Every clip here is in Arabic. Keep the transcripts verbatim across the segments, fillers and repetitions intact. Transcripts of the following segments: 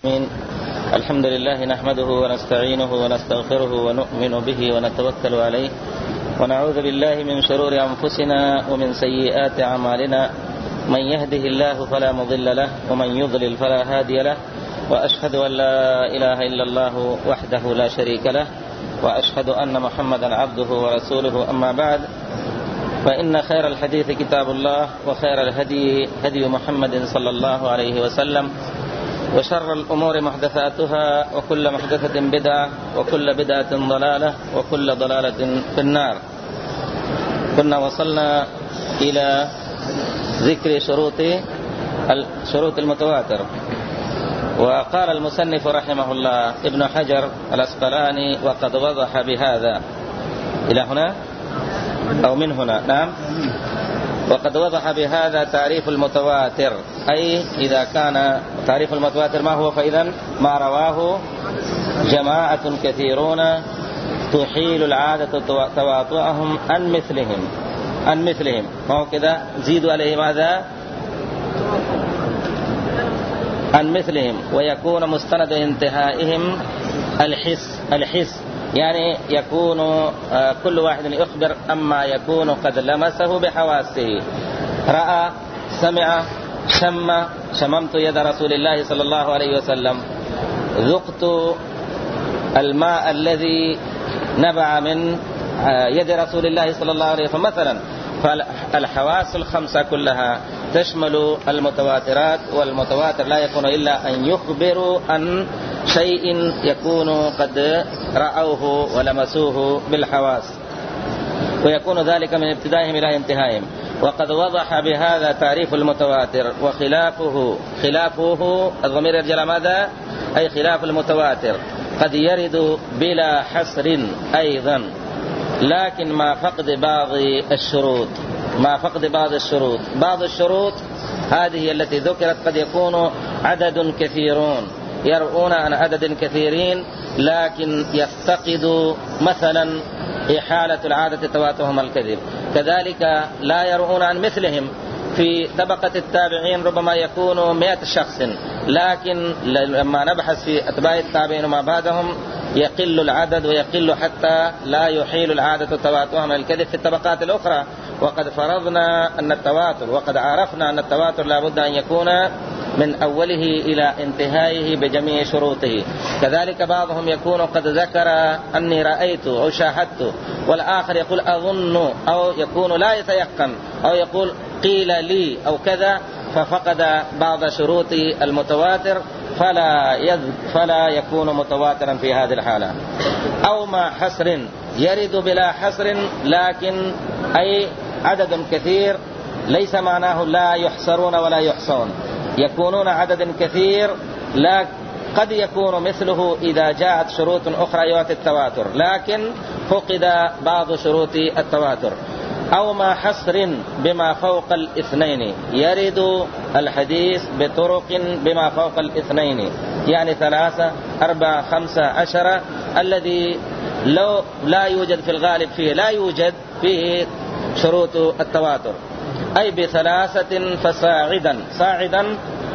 الحمد لله نحمده ونستعينه ونستغفره ونؤمن به ونتوكل عليه ونعوذ بالله من شرور أنفسنا ومن سيئات أعمالنا. من يهده الله فلا مضل له ومن يضلل فلا هادي له، وأشهد أن لا إله إلا الله وحده لا شريك له، وأشهد أن محمدا عبده ورسوله. أما بعد، فإن خير الحديث كتاب الله، وخير الهدي هدي محمد صلى الله عليه وسلم، وشر الأمور محدثاتها، وكل محدثة بدعة، وكل بدعة ضلالة، وكل ضلالة في النار. كنا وصلنا إلى ذكر شروط شروط المتواتر، وقال المصنف رحمه الله ابن حجر العسقلاني: وقد وضح بهذا. إلى هنا أو من هنا؟ نعم. وقد وضح بهذا تعريف المتواتر، أي إذا كان تعريف المتواتر ما هو؟ فإذا ما رواه جماعة كثيرون تحيل العادة تواطؤهم عن مثلهم عن مثلهم ما هو كذا؟ زيدوا عليه ماذا؟ عن مثلهم، ويكون مستند انتهائهم الحس الحس يعني يكون كل واحد يخبر أما يكون قد لمسه بحواسه، رأى، سمع، شم. شممت يد رسول الله صلى الله عليه وسلم، ذقت الماء الذي نبع من يد رسول الله صلى الله عليه وسلم مثلا. فالحواس الخمسة كلها تشمل المتواترات، والمتواتر لا يكون إلا أن يخبروا عن شيء يكون قد رأوه ولمسوه بالحواس، ويكون ذلك من ابتدائهم إلى انتهائهم. وقد وضح بهذا تعريف المتواتر، وخلافه خلافه الضمير يرجع ماذا؟ أي خلاف المتواتر قد يرد بلا حصر أيضا، لكن مع فقد بعض الشروط مع فقد بعض الشروط بعض الشروط هذه التي ذكرت قد يكون عدد كثيرون يرؤون عن عدد كثيرين، لكن يفتقد مثلا إحالة العادة تواتهم الكذب. كذلك لا يرؤون عن مثلهم في طبقة التابعين، ربما يكون مئة شخص، لكن لما نبحث في أتباع التابعين وما بعدهم يقل العدد، ويقل حتى لا يحيل العادة تواتهم الكذب في الطبقات الأخرى. وقد فرضنا أن التواتر وقد عرفنا أن التواتر لا بد أن يكون من أوله إلى انتهائه بجميع شروطه. كذلك بعضهم يكون قد ذكر أني رأيت أو شاهدت، والآخر يقول أظن، أو يكون لا يتيقن، أو يقول قيل لي أو كذا، ففقد بعض شروط المتواتر فلا يذ... فلا يكون متواترا في هذه الحالة. أو مع حصر يرد بلا حصر، لكن أي عدد كثير، ليس معناه لا يحصرون ولا يحصون، يكونون عدد كثير، لا قد يكون مثله إذا جاءت شروط أخرى يؤتي التواتر، لكن فقد بعض شروط التواتر. أو ما حصر بما فوق الاثنين، يرد الحديث بطرق بما فوق الاثنين، يعني ثلاثة أربعة خمسة عشرة، الذي لو لا يوجد في الغالب فيه لا يوجد فيه شروط التواتر. أي بثلاثة فصاعدا، صاعدا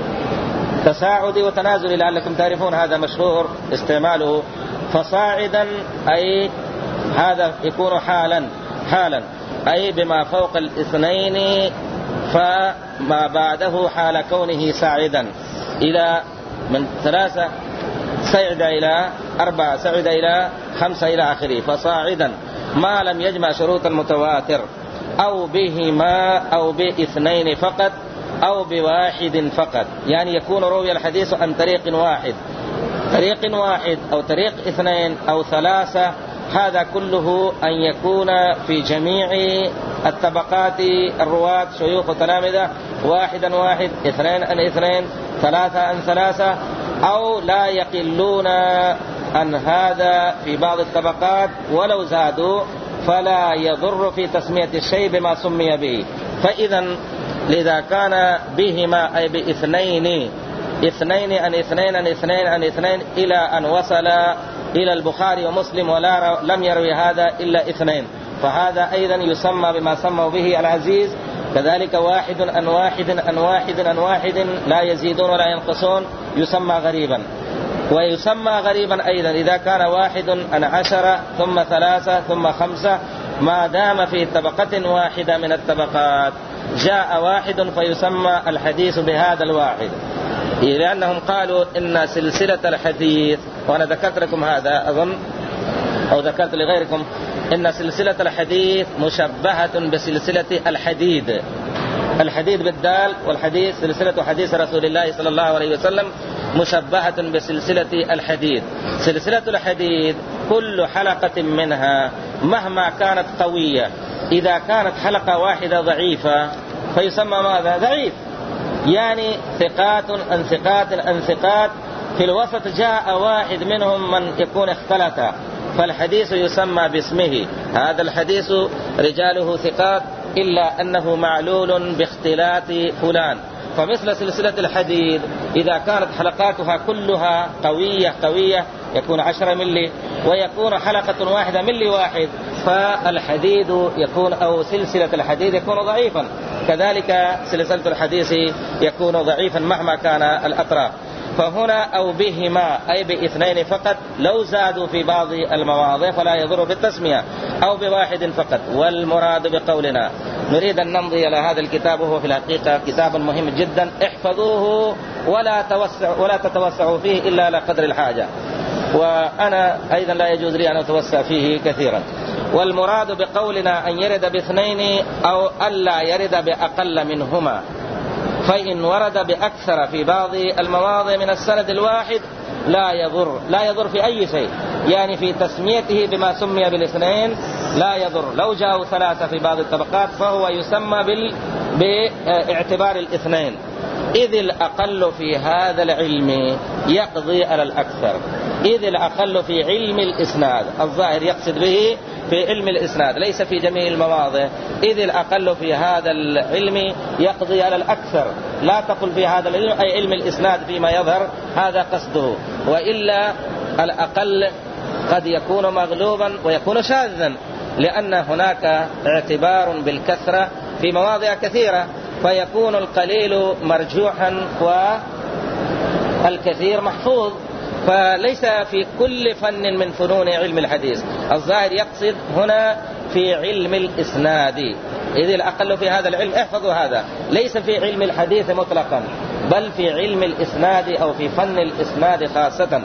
تصاعدي وتنازلي، لعلكم تعرفون هذا مشهور استعماله. فصاعدا أي هذا يكون حالا حالا أي بما فوق الاثنين، فما بعده حال كونه ساعدا، إلى من ثلاثة صعد إلى أربعة، صعد إلى خمسة إلى آخره. فصاعدا ما لم يجمع شروط المتواتر، أو بهما أو باثنين فقط، أو بواحد فقط، يعني يكون روي الحديث عن طريق واحد طريق واحد أو طريق اثنين أو ثلاثة. هذا كله أن يكون في جميع الطبقات الرواة شيوخ وتلامذة، واحدا واحد، اثنين عن اثنين، ثلاثة عن ثلاثة، أو لا يقلون عن هذا في بعض الطبقات ولو زادوا، فلا يضر في تسمية الشيء بما سمي به. فإذا لذا كان بهما أي باثنين اثنين عن اثنين عن اثنين عن اثنين إلى أن وصل إلى البخاري ومسلم ولا لم يروي هذا إلا اثنين، فهذا أيضا يسمى بما سموا به العزيز. كذلك واحد عن واحد عن واحد عن واحد لا يزيدون ولا ينقصون يسمى غريبا. ويسمى غريبا أيضا إذا كان واحد عن عشرة ثم ثلاثة ثم خمسة ما دام في طبقة واحدة من الطبقات. جاء واحد فيسمى الحديث بهذا الواحد، لأنهم قالوا إن سلسلة الحديث، وأنا ذكرت لكم هذا أظن أو ذكرت لغيركم، إن سلسلة الحديث مشبهة بسلسلة الحديد، الحديد بالدال، والحديث سلسلة حديث رسول الله صلى الله عليه وسلم مشبهة بسلسلة الحديد. سلسلة الحديد كل حلقة منها مهما كانت قوية، إذا كانت حلقة واحدة ضعيفة فيسمى ماذا؟ ضعيف، يعني ثقات عن ثقات عن ثقات، في الوسط جاء واحد منهم من يكون اختلط، فالحديث يسمى باسمه، هذا الحديث رجاله ثقات إلا أنه معلول باختلاط فلان. فمثل سلسلة الحديد إذا كانت حلقاتها كلها قوية قوية يكون عشرة ملي، ويكون حلقة واحدة ملي واحد، فالحديد يكون أو سلسلة الحديد يكون ضعيفا. كذلك سلسلة الحديث يكون ضعيفا مهما كان الأطراف. فهنا أو بهما أي باثنين فقط، لو زادوا في بعض المواضع فلا يضر بالتسمية، أو بواحد فقط. والمراد بقولنا نريد أن نمضي إلى هذا الكتاب، وهو في الحقيقة كتاب مهم جدا، احفظوه ولا توسع ولا تتوسعوا فيه إلا على قدر الحاجة، وأنا أيضا لا يجوز لي أن أتوسع فيه كثيرا. والمراد بقولنا أن يرد باثنين أو ألا يرد بأقل منهما، فإن ورد بأكثر في بعض المواضع من السند الواحد لا يضر، لا يضر في أي شيء، يعني في تسميته بما سمي بالاثنين لا يضر. لو جاءوا ثلاثة في بعض الطبقات فهو يسمى بال... باعتبار الاثنين، إذ الأقل في هذا العلم يقضي على الأكثر، إذ الأقل في علم الإسناد، الظاهر يقصد به في علم الإسناد ليس في جميع المواضع، إذ الأقل في هذا العلم يقضي على الأكثر، لا تقل في هذا العلم أي علم الإسناد فيما يظهر، هذا قصده، وإلا الأقل قد يكون مغلوبا ويكون شاذا، لأن هناك اعتبار بالكثرة في مواضع كثيرة، فيكون القليل مرجوحا والكثير محفوظ. فليس في كل فن من فنون علم الحديث، الظاهر يقصد هنا في علم الإسناد، إذ الأقل في هذا العلم، احفظوا هذا، ليس في علم الحديث مطلقا، بل في علم الإسناد أو في فن الإسناد خاصة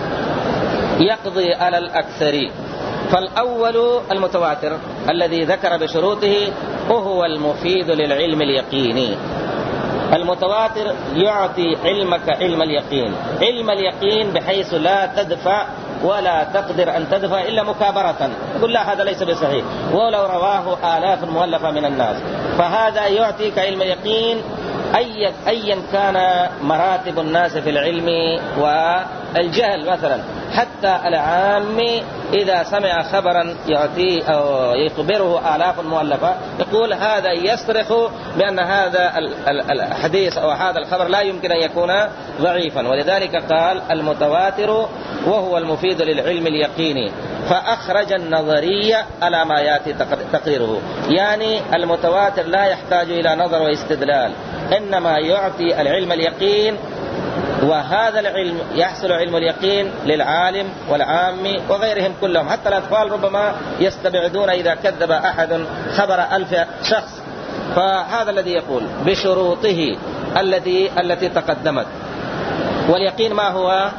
يقضي على الأكثر. فالأول المتواتر الذي ذكر بشروطه وهو المفيد للعلم اليقيني. المتواتر يعطي علمك علم اليقين، علم اليقين بحيث لا تدفع ولا تقدر أن تدفع إلا مكابرة، يقول لا هذا ليس بصحيح، ولو رواه آلاف مؤلفة من الناس، فهذا يعطيك علم اليقين أي أيا كان مراتب الناس في العلم والجهل. مثلا حتى العام إذا سمع خبرا يعطيه أو يخبره آلاف مؤلفة يقول هذا يصرخ بأن هذا الحديث أو هذا الخبر لا يمكن أن يكون ضعيفا، ولذلك قال المتواتر وهو المفيد للعلم اليقيني، فأخرج النظرية على ما يأتي تقريره، يعني المتواتر لا يحتاج إلى نظر واستدلال، إنما يعطي العلم اليقين، وهذا العلم يحصل علم اليقين للعالم والعام وغيرهم كلهم، حتى الأطفال ربما يستبعدون إذا كذب أحد خبر ألف شخص. فهذا الذي يقول بشروطه التي التي تقدمت. واليقين ما هو؟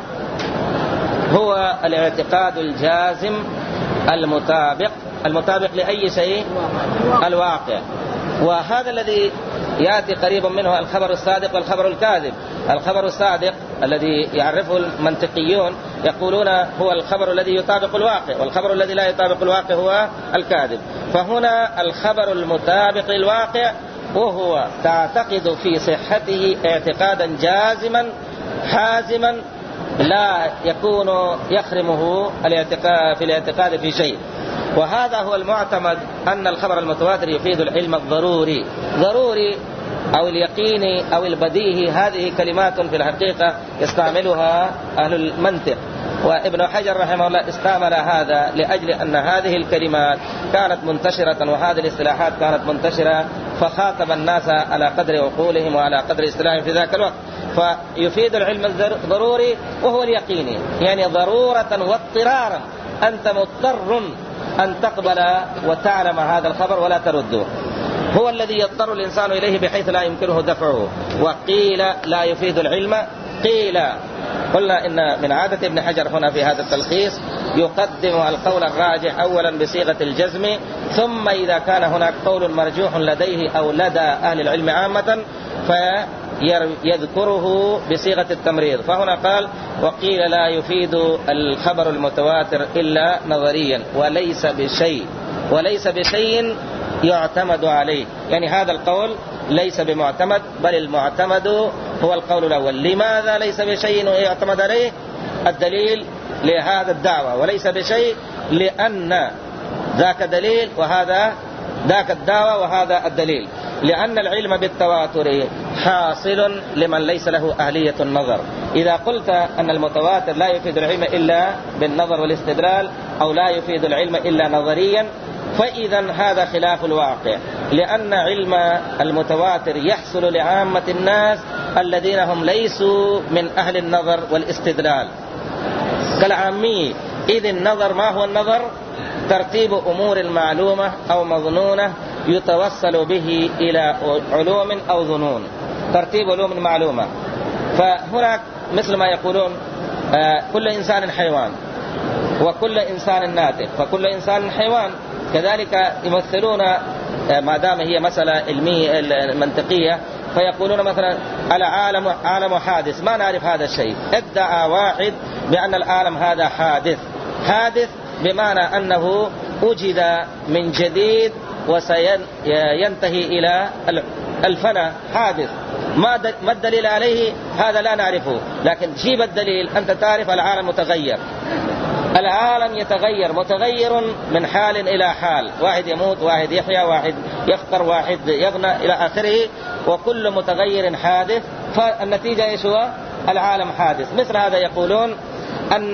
هو الاعتقاد الجازم المطابق المطابق لأي شيء، الواقع، وهذا الذي يأتي قريبا منه الخبر الصادق والخبر الكاذب. الخبر الصادق الذي يعرفه المنطقيون يقولون هو الخبر الذي يطابق الواقع، والخبر الذي لا يطابق الواقع هو الكاذب. فهنا الخبر المطابق للواقع وهو تعتقد في صحته اعتقادا جازما حازما لا يكون يخرمه الاعتقاد في الاعتقاد في شيء. وهذا هو المعتمد أن الخبر المتواتر يفيد العلم الضروري، ضروري أو اليقيني أو البديهي، هذه كلمات في الحقيقة يستعملها أهل المنطق، وابن حجر رحمه الله استعمل هذا لأجل أن هذه الكلمات كانت منتشرة وهذه الاصطلاحات كانت منتشرة، فخاطب الناس على قدر عقولهم وعلى قدر اصطلاحهم في ذاك الوقت. فيفيد العلم الضروري وهو اليقيني، يعني ضرورة واضطرارا أنت مضطر أن تقبل وتعلم هذا الخبر ولا ترده، هو الذي يضطر الإنسان إليه بحيث لا يمكنه دفعه. وقيل لا يفيد العلم، قيل قلنا إن من عادة ابن حجر هنا في هذا التلخيص يقدم القول الراجح أولا بصيغة الجزم، ثم إذا كان هناك قول مرجوح لديه أو لدى أهل العلم عامة فيذكره بصيغة التمريض. فهنا قال وقيل لا يفيد الخبر المتواتر إلا نظريا وليس بشيء، وليس بشيء يعتمد عليه، يعني هذا القول ليس بمعتمد، بل المعتمد هو القول الأول. لماذا ليس بشيء يعتمد عليه؟ الدليل لهذا الدعوة وليس بشيء، لأن ذاك دليل وهذا ذاك الدعوة وهذا الدليل، لأن العلم بالتواتر حاصل لمن ليس له أهلية النظر. إذا قلت أن المتواتر لا يفيد العلم إلا بالنظر والاستدلال أو لا يفيد العلم إلا نظريا، فإذا هذا خلاف الواقع، لأن علم المتواتر يحصل لعامة الناس الذين هم ليسوا من أهل النظر والاستدلال كالعامي. إذ النظر ما هو النظر؟ ترتيب أمور معلومة أو مظنونة يتوصل به إلى علوم أو ظنون، ترتيب علوم معلومة. فهناك مثل ما يقولون آه كل إنسان حيوان وكل إنسان ناطق، فكل إنسان حيوان. كذلك يمثلون آه ما دام هي مسألة علمية منطقية، فيقولون مثلا العالم عالم حادث، ما نعرف هذا الشيء. ادعى واحد بأن العالم هذا حادث، حادث بمعنى أنه وجد من جديد وسينتهي إلى الفناء، حادث. ما الدليل عليه؟ هذا لا نعرفه، لكن جيب الدليل. أنت تعرف العالم متغير، العالم يتغير، متغير من حال إلى حال، واحد يموت واحد يحيا واحد يفقر واحد يغنى إلى آخره، وكل متغير حادث. فالنتيجة إيش هو؟ العالم حادث. مثل هذا يقولون أن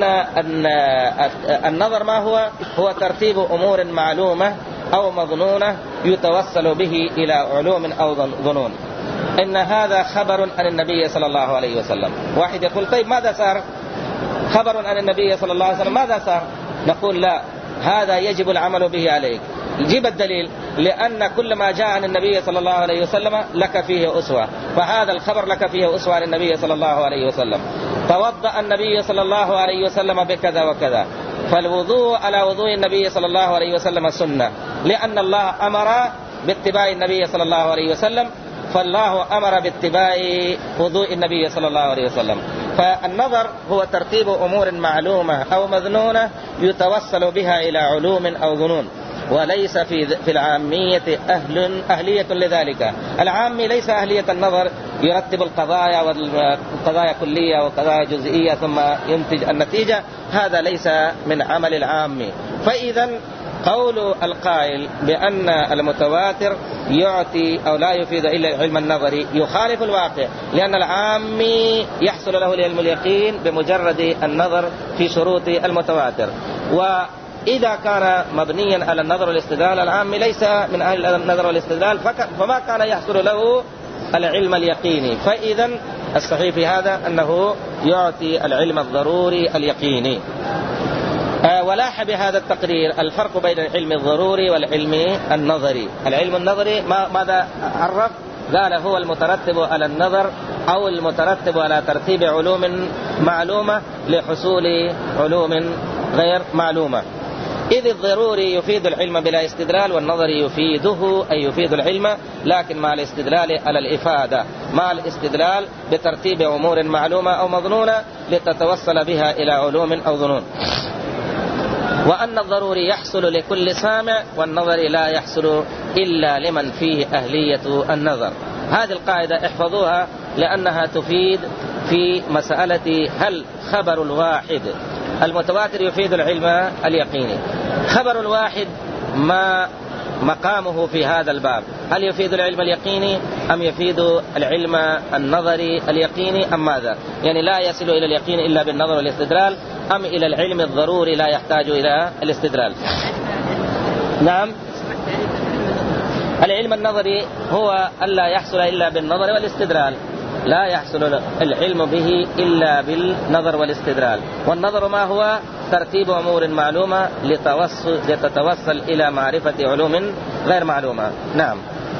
النظر ما هو؟ هو ترتيب أمور معلومة أو مظنونة يتوصل به إلى علوم أو ظنون. إن هذا خبر عن النبي صلى الله عليه وسلم. واحد يقول طيب ماذا صار؟ خبر عن النبي صلى الله عليه وسلم ماذا صار؟ نقول لا، هذا يجب العمل به عليك. جيب الدليل، لأن كل ما جاء عن النبي صلى الله عليه وسلم لك فيه أسوة، فهذا الخبر لك فيه أسوة عن النبي صلى الله عليه وسلم. توضأ النبي صلى الله عليه وسلم بكذا وكذا، فالوضوء على وضوء النبي صلى الله عليه وسلم سنة، لأن الله أمر باتباع النبي صلى الله عليه وسلم، فالله أمر باتباع وضوء النبي صلى الله عليه وسلم. فالنظر هو ترتيب أمور معلومة أو مظنونة يتوصل بها إلى علوم أو ظنون، وليس في في العامية أهل أهلية لذلك. العامي ليس أهلية النظر، يرتب القضايا والقضايا كلية وقضايا جزئية ثم ينتج النتيجة، هذا ليس من عمل العامي. فإذا قول القائل بأن المتواتر يعطي أو لا يفيد إلا العلم النظري يخالف الواقع، لأن العامي يحصل له العلم اليقين بمجرد النظر في شروط المتواتر. وإذا كان مبنيا على النظر والاستدلال، العامي ليس من أهل النظر والاستدلال، فما كان يحصل له العلم اليقيني. فإذا الصحيح في هذا أنه يعطي العلم الضروري اليقيني. ولاح بهذا التقرير الفرق بين العلم الضروري والعلم النظري. العلم النظري ماذا عرف؟ قال هو المترتب على النظر أو المترتب على ترتيب علوم معلومة لحصول علوم غير معلومة. إذ الضروري يفيد العلم بلا استدلال، والنظري يفيده أي يفيد العلم لكن مع الاستدلال على الإفادة، مع الاستدلال بترتيب أمور معلومة أو مظنونة لتتوصل بها إلى علوم أو ظنون. وأن الضروري يحصل لكل سامع، والنظر لا يحصل إلا لمن فيه أهلية النظر. هذه القاعدة احفظوها، لأنها تفيد في مسألة هل خبر الواحد المتواتر يفيد العلم اليقيني. خبر الواحد ما مقامه في هذا الباب؟ هل يفيد العلم اليقيني أم يفيد العلم النظري اليقيني أم ماذا؟ يعني لا يصل إلى اليقين إلا بالنظر والاستدلال، أم إلى العلم الضروري لا يحتاج إلى الاستدلال؟ نعم، العلم النظري هو ألا يحصل إلا بالنظر والاستدلال، لا يحصل العلم به إلا بالنظر والاستدلال. والنظر ما هو؟ ترتيب أمور معلومة لتتوصل إلى معرفة علوم غير معلومة. نعم.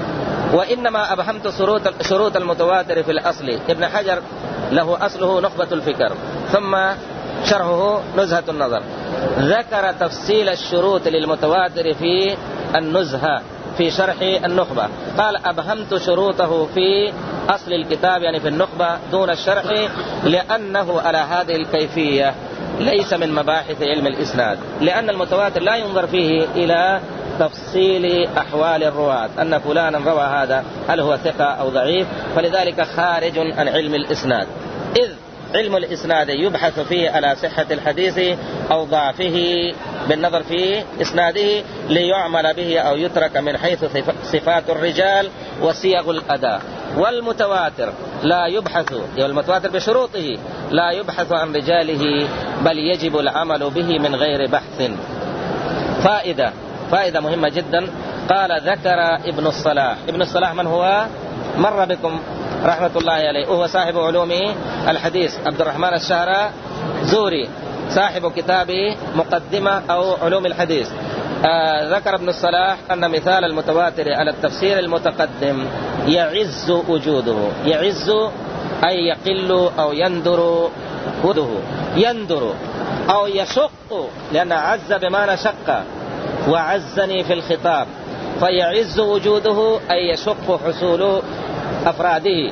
وإنما أبهمت شروط المتواتر في الأصل. ابن حجر له أصله نخبة الفكر ثم شرحه نزهة النظر، ذكر تفصيل الشروط للمتواتر في النزهة في شرح النخبة، قال أبهمت شروطه في أصل الكتاب يعني في النخبة دون الشرح لأنه على هذه الكيفية ليس من مباحث علم الإسناد، لأن المتواتر لا ينظر فيه إلى تفصيل أحوال الرواة أن فلانا روى هذا هل هو ثقة أو ضعيف، فلذلك خارج عن علم الإسناد، إذ علم الإسناد يبحث فيه على صحة الحديث أو ضعفه بالنظر في إسناده ليعمل به أو يترك من حيث صفات الرجال وصيغ الأداء. والمتواتر لا يبحث، والمتواتر بشروطه لا يبحث عن رجاله بل يجب العمل به من غير بحث. فائدة فائدة مهمة جدا. قال ذكر ابن الصلاح. ابن الصلاح من هو؟ مر بكم رحمة الله عليه، وهو صاحب علوم الحديث، عبد الرحمن الشهرزوري صاحب كتاب مقدمة أو علوم الحديث. آه ذكر ابن الصلاح أن مثال المتواتر على التفسير المتقدم يعز وجوده. يعز أي يقل أو يندر وجوده، يندر أو يشق، لأن عز بمعنى شق وعزني في الخطاب، فيعز وجوده أي يشق حصول أفراده،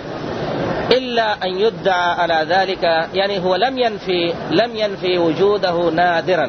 إلا أن يدعى على ذلك، يعني هو لم ينفي لم ينفي وجوده نادرا،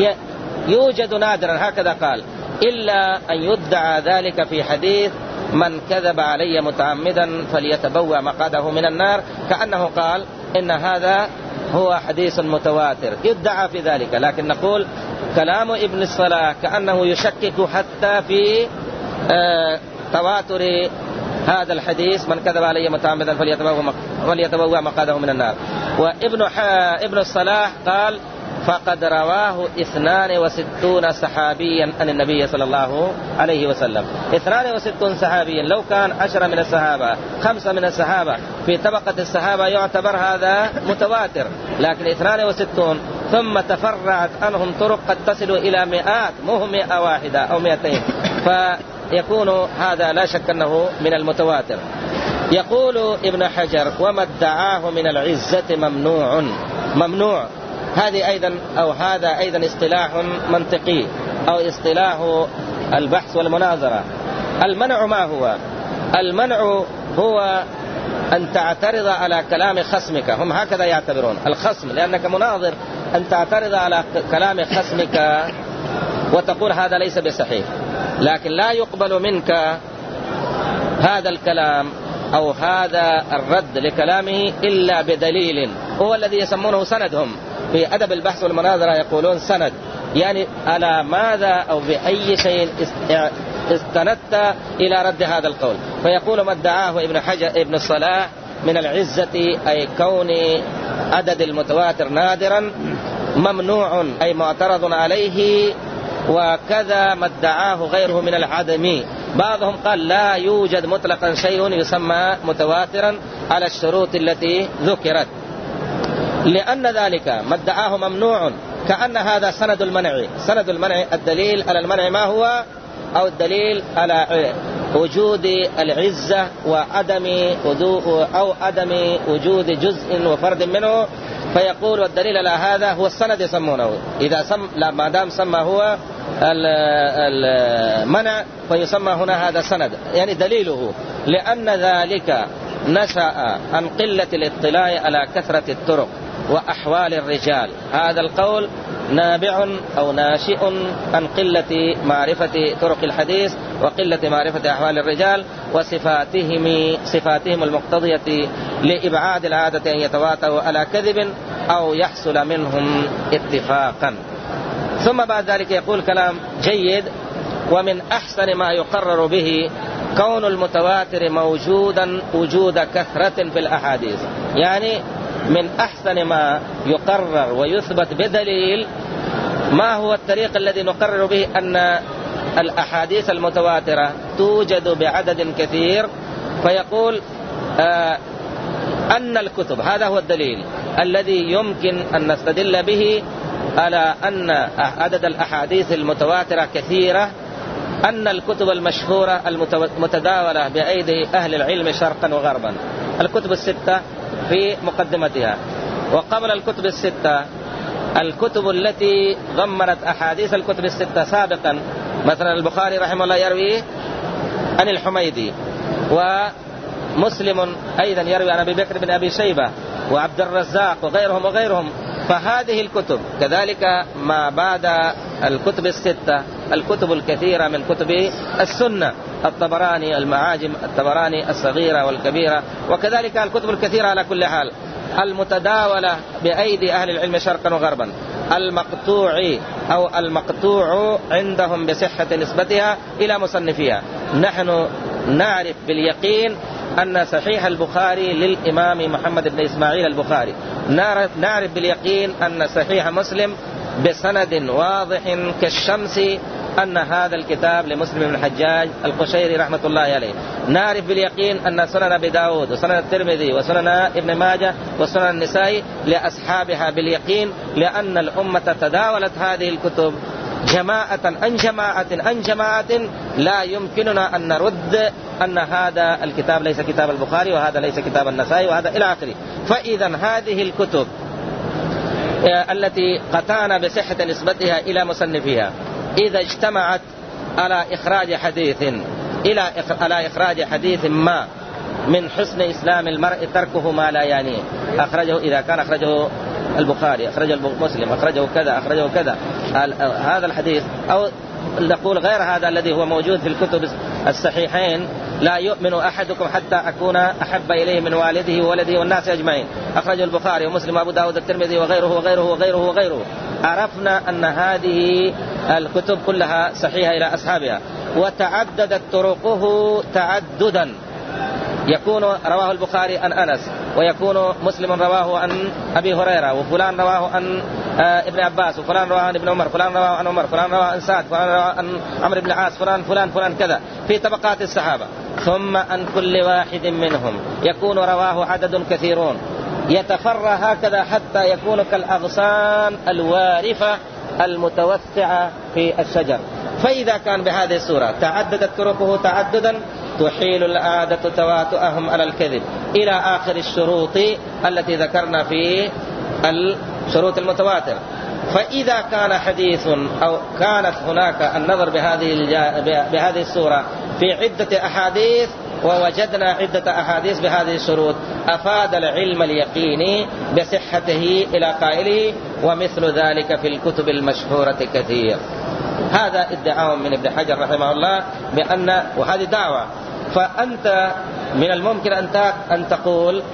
يوجد نادرا هكذا قال، إلا أن يدعى ذلك في حديث من كذب علي متعمدا فليتبوأ مقعده من النار، كأنه قال إن هذا هو حديث متواتر يدعى في ذلك. لكن نقول كلام ابن الصلاح كأنه يشكك حتى في آه تواتر هذا الحديث من كذب علي متعمدا فليتبوأ مقعده من النار. وابن ابن الصلاح قال فقد رواه اثنان وستون صحابيا عن النبي صلى الله عليه وسلم. اثنان وستون صحابيا، لو كان عشرة من الصحابة خمسة من الصحابة في طبقة الصحابة يعتبر هذا متواتر، لكن اثنان وستون ثم تفرعت عنهم طرق قد تصل إلى مئات، مو مئة واحدة أو مئتين، فيكون هذا لا شك أنه من المتواتر. يقول ابن حجر وما ادعاه من العزة ممنوع. ممنوع هذه أيضا أو هذا أيضا اصطلاح منطقي أو اصطلاح البحث والمناظرة. المنع ما هو؟ المنع هو أن تعترض على كلام خصمك، هم هكذا يعتبرون الخصم، لأنك مناظر، أن تعترض على كلام خصمك وتقول هذا ليس بصحيح، لكن لا يقبل منك هذا الكلام أو هذا الرد لكلامه إلا بدليل، هو الذي يسمونه سندهم في أدب البحث والمناظرة، يقولون سند، يعني على ماذا أو بأي شيء استندت إلى رد هذا القول. فيقول ما ادعاه ابن حجر ابن الصلاح من العزة أي كون عدد المتواتر نادرا، ممنوع أي معترض عليه، وكذا ما ادعاه غيره من العدم. بعضهم قال لا يوجد مطلقا شيء يسمى متواترا على الشروط التي ذكرت، لأن ذلك ما ادعاه ممنوع، كأن هذا سند المنع. سند المنع الدليل على المنع ما هو؟ أو الدليل على وجود العزة وعدم أو عدم وجود جزء وفرد منه، فيقول والدليل على هذا هو السند يسمونه. إذا سم ما دام سمى هو المنع فيسمى هنا هذا سند، يعني دليله، لأن ذلك نشأ عن قلة الاطلاع على كثرة الطرق وأحوال الرجال. هذا القول نابع أو ناشئ عن قلة معرفة طرق الحديث وقلة معرفة أحوال الرجال وصفاتهم صفاتهم المقتضية لإبعاد العادة أن يتواتروا على كذب أو يحصل منهم اتفاقا. ثم بعد ذلك يقول كلام جيد: ومن أحسن ما يقرر به كون المتواتر موجودا وجود كثرة في الأحاديث، يعني من أحسن ما يقرر ويثبت بدليل. ما هو الطريق الذي نقرر به أن الأحاديث المتواترة توجد بعدد كثير؟ فيقول آه أن الكتب، هذا هو الدليل الذي يمكن أن نستدل به على أن عدد الأحاديث المتواترة كثيرة، أن الكتب المشهورة المتداولة بأيدي أهل العلم شرقا وغربا، الكتب الستة في مقدمتها. وقبل الكتب الستة الكتب التي ضمنت أحاديث الكتب الستة سابقا، مثلا البخاري رحمه الله يروي عن الحميدي، ومسلم أيضا يروي عن أبي بكر بن أبي شيبة وعبد الرزاق وغيرهم وغيرهم. فهذه الكتب كذلك ما بعد الكتب الستة الكتب الكثيرة من كتب السنة، الطبراني، المعاجم الطبراني الصغيرة والكبيرة، وكذلك الكتب الكثيرة على كل حال المتداولة بأيدي أهل العلم شرقا وغربا، المقطوع أو المقطوع عندهم بصحة نسبتها إلى مصنفيها. نحن نعرف باليقين أن صحيح البخاري للإمام محمد بن إسماعيل البخاري، نعرف باليقين أن صحيح مسلم بسند واضح كالشمس أن هذا الكتاب لمسلم بن الحجاج القشيري رحمة الله عليه. نعرف باليقين أن سنن أبي داود وسنن الترمذي وسنن ابن ماجه وسنن النسائي لأصحابها باليقين، لأن الأمة تداولت هذه الكتب جماعة عن جماعة عن جماعة، لا يمكننا أن نرد أن هذا الكتاب ليس كتاب البخاري وهذا ليس كتاب النسائي وهذا إلى آخره. فإذا هذه الكتب التي قطعنا بصحة نسبتها إلى مصنفيها إذا اجتمعت على إخراج حديث إلى على إخراج حديث ما من حسن إسلام المرء تركه ما لا يعنيه، أخرجه إذا كان أخرجه البخاري، أخرجه مسلم، أخرجه كذا، أخرجه كذا، هذا الحديث، أو نقول غير هذا الذي هو موجود في الكتب الصحيحين، لا يؤمن أحدكم حتى أكون أحب إليه من والده وولده والناس أجمعين، أخرجه البخاري ومسلم وأبو داود الترمذي وغيره وغيره وغيره وغيره. عرفنا أن هذه الكتب كلها صحيحة إلى أصحابها، وتعددت طرقه تعددا، يكون رواه البخاري عن أنس، ويكون مسلم رواه عن أبي هريرة، وفلان رواه عن ابن عباس، وفلان رواه عن ابن عمر، فلان رواه عن عمر، فلان رواه عن سعد، فلان رواه عن عمرو بن العاص، فلان فلان فلان كذا في طبقات الصحابة. ثم عن كل واحد منهم يكون رواه عدد كثيرون، يتفرى هكذا حتى يكون كالأغصان الوارفة المتوسعة في الشجر. فإذا كان بهذه الصورة تعددت طرقه تعددا تحيل العادة تواتؤهم على الكذب إلى آخر الشروط التي ذكرنا في الشروط المتواتر. فإذا كان حديث أو كانت هناك النظر بهذه بهذه الصورة في عدة أحاديث ووجدنا عدة أحاديث بهذه الشروط، أفاد العلم اليقيني بصحته إلى قائله، ومثل ذلك في الكتب المشهورة كثير. هذا ادعاء من ابن حجر رحمه الله بأن، وهذه دعوة، فأنت من الممكن أن تقول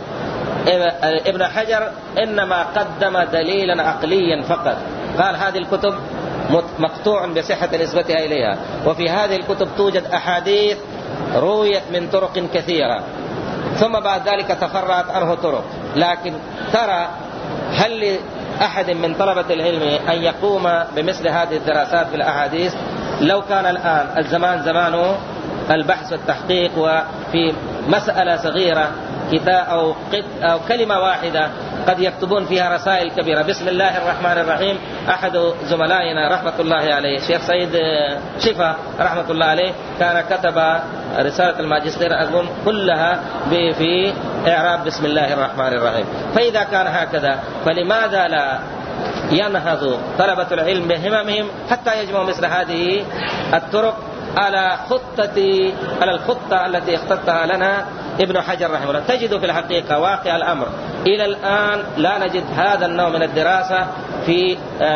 ابن حجر إنما قدم دليلا عقليا فقط، قال هذه الكتب مقطوع بصحة نسبتها إليها، وفي هذه الكتب توجد أحاديث رويت من طرق كثيرة، ثم بعد ذلك تفرعت عنه طرق. لكن ترى هل لأحد من طلبة العلم أن يقوم بمثل هذه الدراسات في الأحاديث؟ لو كان الآن الزمان زمان البحث والتحقيق، وفي مسألة صغيرة كتاب أو, أو كلمة واحدة قد يكتبون فيها رسائل كبيرة، بسم الله الرحمن الرحيم. أحد زملائنا رحمة الله عليه الشيخ سيد شفا رحمة الله عليه كان كتب رسالة الماجستير أظن كلها في إعراب بسم الله الرحمن الرحيم. فإذا كان هكذا فلماذا لا ينهض طلبة العلم بهممهم حتى يجمعوا مثل هذه الطرق على خطة على الخطة التي اختطها لنا ابن حجر رحمه الله؟ تجد في الحقيقة واقع الأمر إلى الآن لا نجد هذا النوع من الدراسة في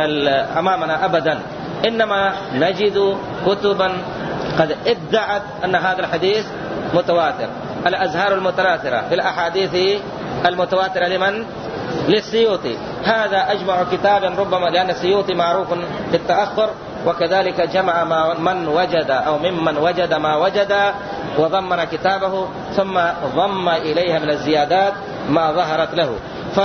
أمامنا أبدا، إنما نجد كتبا قد ادعت أن هذا الحديث متواتر، الأزهار المتواترة في الأحاديث المتواترة لمن؟ للسيوطي. هذا أجمع كتابا ربما، لأن السيوطي معروف بالتأخر، وكذلك جمع ما من وجد أو ممن وجد ما وجد وضمن كتابه، ثم ضم إليها من الزيادات ما ظهرت له.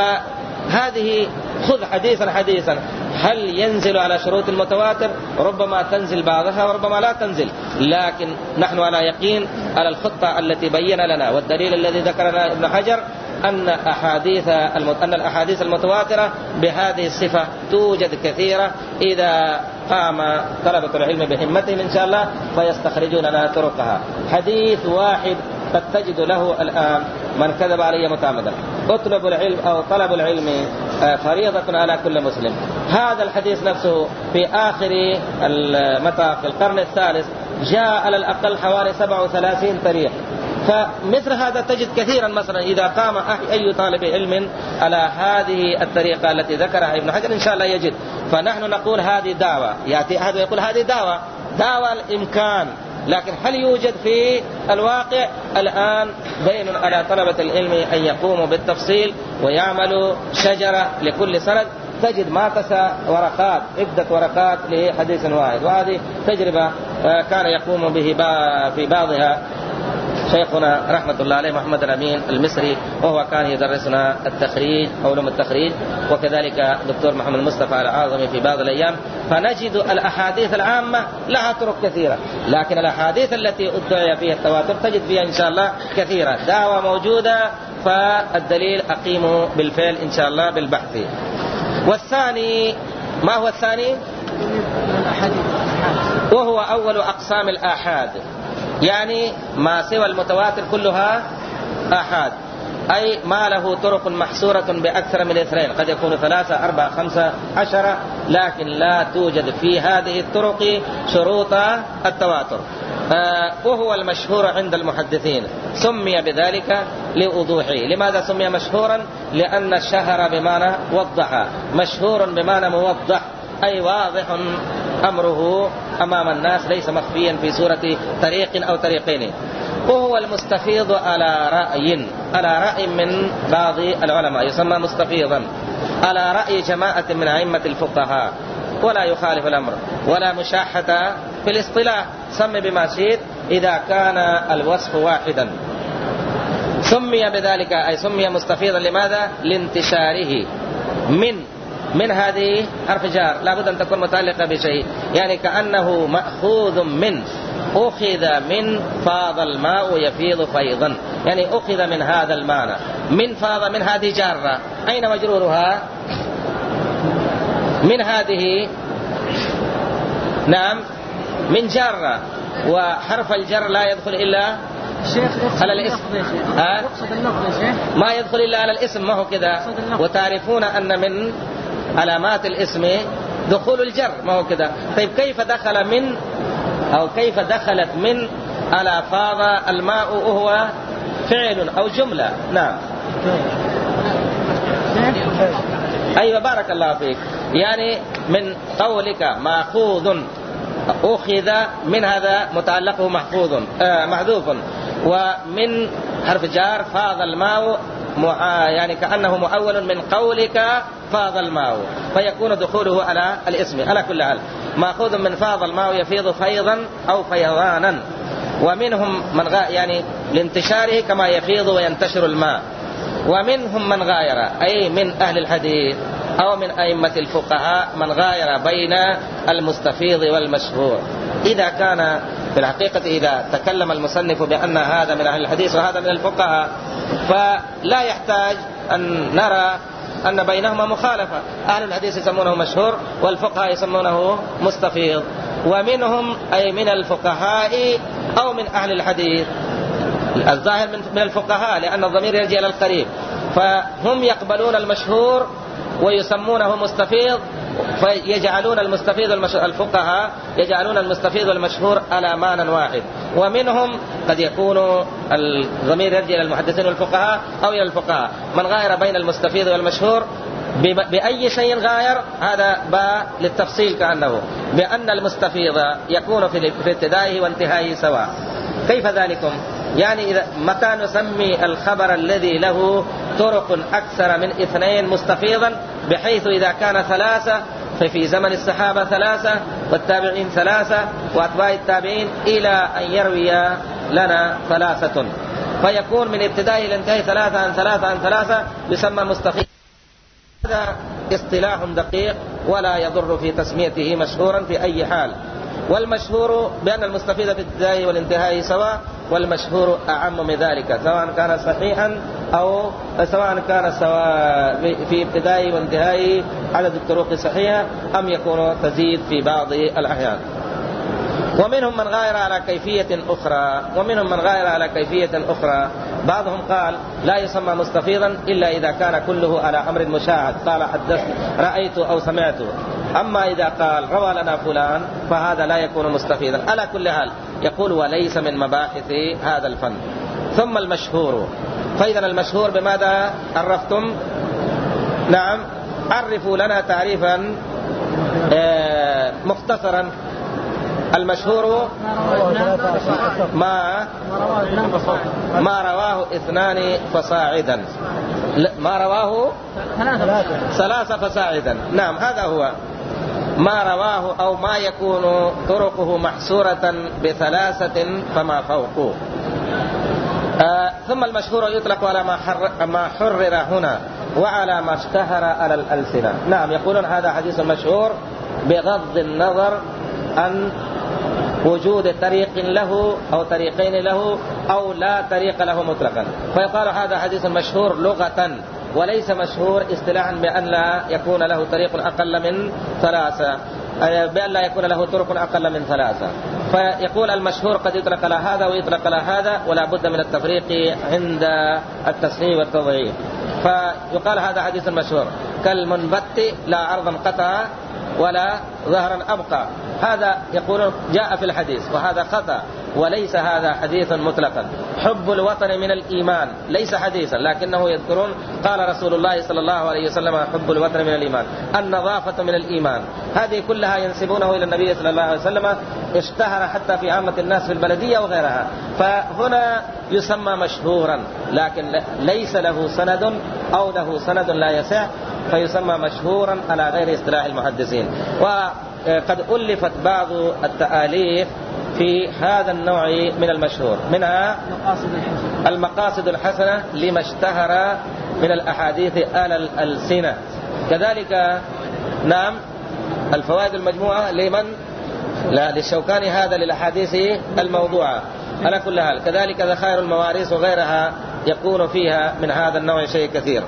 فهذه خذ حديثا حديثا، هل ينزل على شروط المتواتر؟ ربما تنزل بعضها وربما لا تنزل، لكن نحن على يقين على الخطة التي بين لنا والدليل الذي ذكرنا ابن حجر أن أحاديث أن الأحاديث المتواترة بهذه الصفة توجد كثيرة، إذا قام طلبة العلم بهمتهم إن شاء الله فيستخرجون لنا طرقها. حديث واحد قد تجد له الآن من كذب علي متعمدا، اطلب العلم أو طلب العلم فريضة على كل مسلم. هذا الحديث نفسه في آخر المطاف في القرن الثالث جاء على الأقل حوالي سبعة وثلاثين طريق. فمثل هذا تجد كثيرا، مثلا إذا قام أي طالب علم على هذه الطريقة التي ذكرها ابن حجر إن شاء الله يجد. فنحن نقول هذه دعوة، يأتي أحد يقول هذه دعوة دعوة الإمكان، لكن هل يوجد في الواقع؟ الآن بين على طلبة العلم أن يقوموا بالتفصيل ويعملوا شجرة لكل سند، تجد ما تسع ورقات عدة ورقات لحديث واحد. وهذه تجربة كان يقوم به في بعضها شيخنا رحمة الله عليه محمد الأمين المصري، وهو كان يدرسنا التخريج علوم التخريج، وكذلك دكتور محمد مصطفى العاظمي في بعض الأيام. فنجد الأحاديث العامة لها طرق كثيرة، لكن الأحاديث التي ادعي فيها التواتر تجد فيها إن شاء الله كثيرة. دعوة موجودة، فالدليل أقيموا بالفعل إن شاء الله بالبحث. والثاني، ما هو الثاني؟ وهو أول أقسام الآحاد، يعني ما سوى المتواتر كلها آحاد، أي ما له طرق محصورة بأكثر من اثنين، قد يكون ثلاثة أربعة خمسة عشرة، لكن لا توجد في هذه الطرق شروط التواتر. آه وهو المشهور عند المحدثين، سمي بذلك لوضوحه. لماذا سمي مشهورا؟ لأن الشهر بمعنى وضح، مشهور بمعنى موضح، أي واضح أمره أمام الناس، ليس مخفيا في صورة طريق أو طريقين. وهو المستفيض على رأي على رأي من بعض العلماء، يسمى مستفيضا على رأي جماعة من أئمة الفقهاء، ولا يخالف الأمر ولا مشاحة في الاصطلاح، سمي بما شئت إذا كان الوصف واحدا. سمي بذلك، أي سمي مستفيضا لماذا؟ لانتشاره. من من هذه حرف جار لابد أن تكون متعلقة بشيء، يعني كأنه مأخوذ من، أخذ من فاض الماء يفيض فيضا، يعني أخذ من هذا المعنى. من فاض، من هذه جارة، أين مجرورها؟ من هذه، نعم من جارة، وحرف الجر لا يدخل إلا على الاسم. يقصد اللفظ يا شيخ، ما يدخل إلا على الاسم، ما هو كذا؟ وتعرفون أن من علامات الاسم دخول الجر، ما هو كذا؟ طيب كيف دخل من أو كيف دخلت من على فاض الماء وهو فعل أو جملة؟ نعم أيوة بارك الله فيك، يعني من قولك مأخوذ، أخذ من هذا متعلقه محفوظ آه محذوف، ومن حرف جار فاض الماء، يعني كأنه مؤول من قولك فاض الماء، فيكون دخوله على الاسم. على كل حال مأخوذ من فاض الماء يفيض فيضا أو فيضانا. ومنهم من غا يعني لانتشاره كما يفيض وينتشر الماء. ومنهم من غاير، أي من أهل الحديث أو من أئمة الفقهاء من غاير بين المستفيض والمشهور. إذا كان في الحقيقة إذا تكلم المصنف بأن هذا من أهل الحديث وهذا من الفقهاء، فلا يحتاج أن نرى أن بينهما مخالفة. أهل الحديث يسمونه مشهور والفقهاء يسمونه مستفيض. ومنهم أي من الفقهاء أو من أهل الحديث، الظاهر من الفقهاء لأن الضمير يرجع إلى القريب، فهم يقبلون المشهور ويسمونه مستفيض، فيجعلون المستفيض والمشهور، الفقهاء يجعلون المستفيض والمشهور على معنى واحد. ومنهم قد يكون الضمير يرجع إلى المحدثين والفقهاء أو إلى الفقهاء من غاير بين المستفيض والمشهور بأي شيء غاير، هذا باء للتفصيل كأنه بأن المستفيض يكون في ابتدائه وانتهائه سواء. كيف ذلكم؟ يعني إذا متى نسمي الخبر الذي له طرق أكثر من اثنين مستفيضا، بحيث إذا كان ثلاثة ففي زمن الصحابة ثلاثة والتابعين ثلاثة وأتباع التابعين إلى أن يروي لنا ثلاثة، فيكون من ابتدائه إلى انتهاء ثلاثة عن ثلاثة عن ثلاثة يسمى مستفيض. هذا اصطلاح دقيق ولا يضر في تسميته مشهورا في أي حال. والمشهور بأن المستفيد في الابتداء والانتهاء سواء، والمشهور أعم من ذلك، سواء كان صحيحا أو سواء كان سواء في ابتدائي وانتهائي عدد الطرق صحيحة أم يكون تزيد في بعض الأحيان. ومنهم من غير على كيفية أخرى ومنهم من غير على كيفية أخرى بعضهم قال لا يسمى مستفيضا إلا إذا كان كله على أمر مشاهد، قال حدثت رأيت أو سمعت. أما إذا قال روى لنا فلان فهذا لا يكون مستفيضا. على كل حال يقول وليس من مباحث هذا الفن. ثم المشهور، فإذا المشهور بماذا عرفتم؟ نعم، عرفوا لنا تعريفا مختصرا. المشهور ما ما رواه اثنان فصاعدا، ما رواه ثلاثة فصاعدا. نعم، هذا هو ما رواه أو ما يكون طرقه محصورة بثلاثة فما فوقه. آه ثم المشهور يطلق على ما, حر ما حرر هنا وعلى ما اشتهر على الألسنة. نعم، يقولون هذا حديث مشهور بغض النظر عن وجود طريق له أو طريقين له أو لا طريق له مطلقا، فيقال هذا حديث مشهور لغة وليس مشهور اصطلاحا بأن لا يكون له طريق أقل من ثلاثة، بأن لا يكون له طرق أقل من ثلاثة. فيقول المشهور قد يطلق على هذا ويطلق على هذا، ولا بد من التفريق عند التصحيح والتضعيف. فيقال هذا حديث مشهور كالمنبت لا عرضا قطع ولا ظهرا أبقى، هذا يقولون جاء في الحديث، وهذا خطأ وليس هذا حديثا مطلقا. حب الوطن من الإيمان ليس حديثا، لكنه يذكرون قال رسول الله صلى الله عليه وسلم حب الوطن من الإيمان، النظافة من الإيمان، هذه كلها ينسبونه إلى النبي صلى الله عليه وسلم، اشتهر حتى في عامة الناس في البلدية وغيرها. فهنا يسمى مشهورا لكن ليس له سند أو له سند لا يسع، فيسمى مشهورا على غير اصطلاح المحدثين. وقد ألفت بعض التآليف في هذا النوع من المشهور، منها المقاصد الحسنة لما اشتهر من الأحاديث على الألسنة، كذلك نعم الفوائد المجموعة لمن لا للشوكاني هذا للأحاديث الموضوعة على كل حال، كذلك ذخائر المواريث وغيرها يكون فيها من هذا النوع شيء كثير.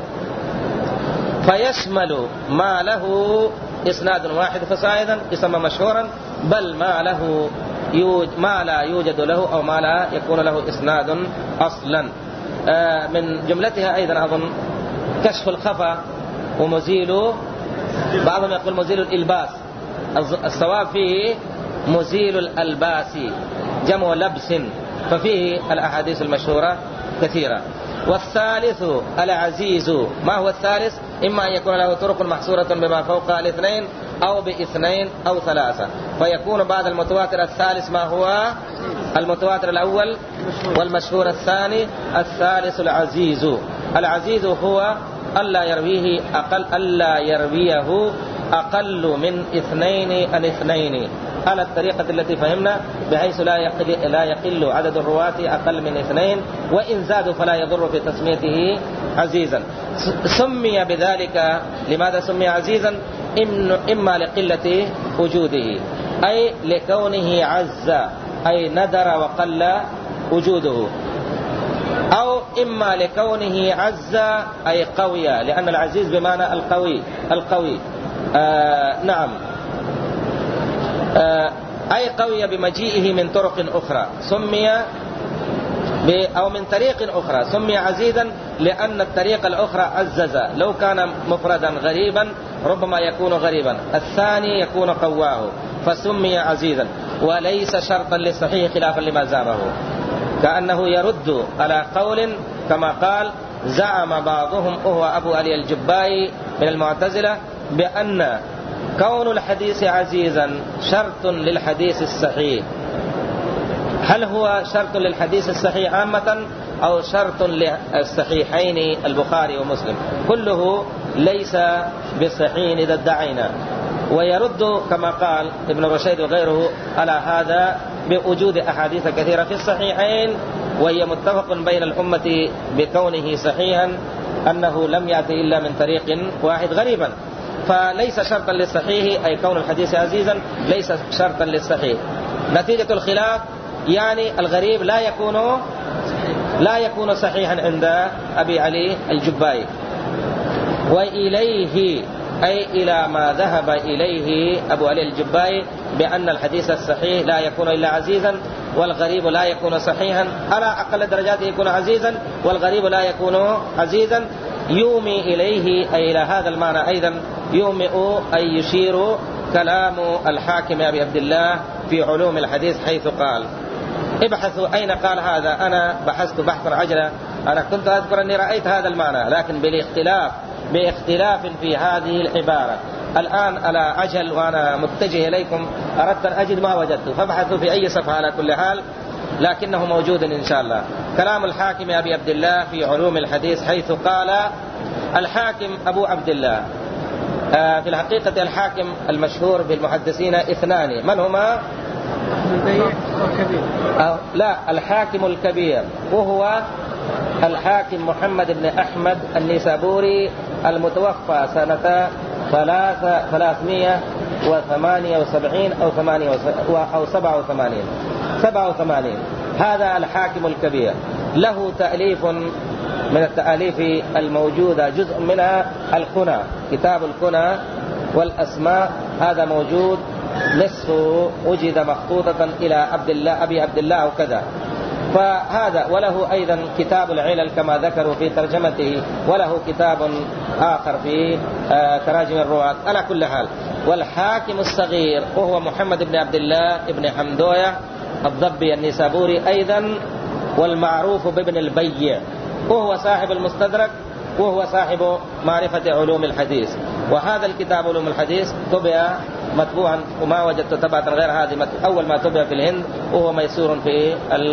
فيشمل ما له إسناد واحد فصاعدا يسمى مشهورا، بل ما له يوجد ما لا يوجد له أو ما لا يكون له إسناد أصلا. آه من جملتها أيضا أظن كشف الخفا ومزيل، بعضهم يقول مزيل الإلباس، الصواب فيه مزيل الألباس جمع لبس، ففيه الأحاديث المشهورة كثيرة. والثالث العزيز، ما هو الثالث؟ إما أن يكون له طرق محصورة بما فوق الاثنين أو باثنين أو ثلاثة، فيكون بعد المتواتر الثالث ما هو المتواتر الأول والمشهور الثاني، الثالث العزيز. العزيز هو ألا يرويه أقل ألا يرويه أقل من اثنين عن اثنين على الطريقة التي فهمنا، بحيث لا يقل, لا يقل عدد الرواة أقل من اثنين، وإن زادوا فلا يضر في تسميته عزيزا. سمي بذلك، لماذا سمي عزيزا؟ إما لقلة وجوده، أي لكونه عز أي ندر وقل وجوده، أو إما لكونه عز أي قوي، لأن العزيز بمعنى القوي القوي آه نعم آه أي قوي بمجيئه من طرق أخرى، سمي أو من طريق أخرى سمي عزيزا لأن الطريق الأخرى عزز، لو كان مفردا غريبا ربما يكون غريبا، الثاني يكون قواه فسمي عزيزا، وليس شرطا للصحيح خلافا لما زعمه، كأنه يرد على قول كما قال زعم بعضهم وهو أبو علي الجبائي من المعتزلة بأن كون الحديث عزيزا شرط للحديث الصحيح. هل هو شرط للحديث الصحيح عامة أو شرط للصحيحين البخاري ومسلم؟ كله ليس بصحيح إذا ادعينا. ويرد كما قال ابن رشيد وغيره على هذا بوجود أحاديث كثيرة في الصحيحين، وهي متفق بين الأمة بكونه صحيحا أنه لم يأتي إلا من طريق واحد غريبا، فليس شرطا للصحيح أي كون الحديث عزيزا ليس شرطا للصحيح. نتيجة الخلاف يعني الغريب لا يكون لا يكون صحيحا عند أبي علي الجبائي. وإليه أي إلى ما ذهب إليه أبو علي الجبائي بأن الحديث الصحيح لا يكون إلا عزيزا والغريب لا يكون صحيحا، على أقل درجاته يكون عزيزا والغريب لا يكون عزيزا، يومي إليه أي إلى هذا المعنى أيضا يومئ أي يشير كلام الحاكم أبي عبد الله في علوم الحديث حيث قال. ابحثوا أين قال هذا. أنا بحثت بحثا عجلا، أنا كنت أذكر أني رأيت هذا المعنى لكن بالاختلاف باختلاف في هذه العبارة. الآن على عجل وأنا متجه إليكم أردت أن أجد ما وجدته، فابحثوا في أي صفحة على كل حال، لكنه موجود إن شاء الله. كلام الحاكم أبي عبد الله في علوم الحديث حيث قال. الحاكم أبو عبد الله آه في الحقيقة الحاكم المشهور بالمحدثين اثنان، من هما؟ آه لا الحاكم الكبير وهو الحاكم محمد بن أحمد النيسابوري المتوفى سنة ثلاثمائة وثمانية وسبعين أو ثمانية أو سبعة وثمانين سبعة وثمانين. هذا الحاكم الكبير له تأليف من التأليف الموجودة، جزء منها الكنى، كتاب الكنى والأسماء، هذا موجود نصفه وجد مخطوطة إلى عبد الله أبي عبد الله وكذا. فهذا وله أيضا كتاب العلل كما ذكروا في ترجمته، وله كتاب آخر في تراجم الرواة على كل حال. والحاكم الصغير وهو محمد بن عبد الله بن حمدوية الضبي النيسابوري أيضا، والمعروف بابن البيع، وهو صاحب المستدرك وهو صاحب معرفة علوم الحديث. وهذا الكتاب علوم الحديث طبع مطبوعا وما وجدت طبعة غير هذه، أول ما طبع في الهند، وهو ميسور في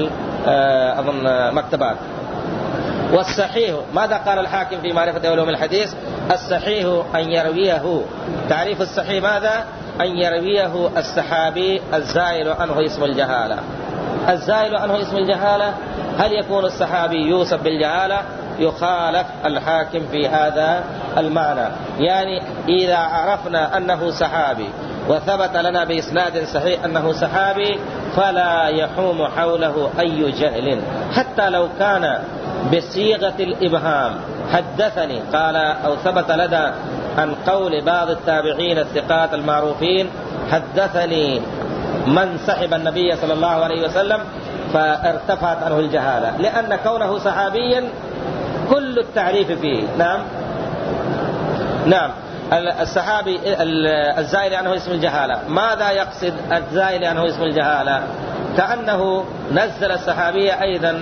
أظن مكتبات. والصحيح ماذا قال الحاكم في معرفة علوم الحديث؟ الصحيح أن يرويه، تعريف الصحيح ماذا؟ أن يرويه الصحابي الزائل عنه اسم الجهالة. الزائل عنه اسم الجهالة، هل يكون الصحابي يوصف بالجهالة؟ يخالف الحاكم في هذا المعنى. يعني إذا عرفنا أنه صحابي وثبت لنا بإسناد صحيح أنه صحابي فلا يحوم حوله أي جهل، حتى لو كان بصيغة الإبهام حدثني قال أو ثبت لدى عن قول بعض التابعين الثقات المعروفين حدثني من صحب النبي صلى الله عليه وسلم، فارتفعت عنه الجهالة، لأن كونه صحابيا كل التعريف فيه. نعم نعم الصحابي الزائل عنه اسم الجهالة، ماذا يقصد الزائل عنه اسم الجهالة؟ كأنه نزل الصحابية أيضا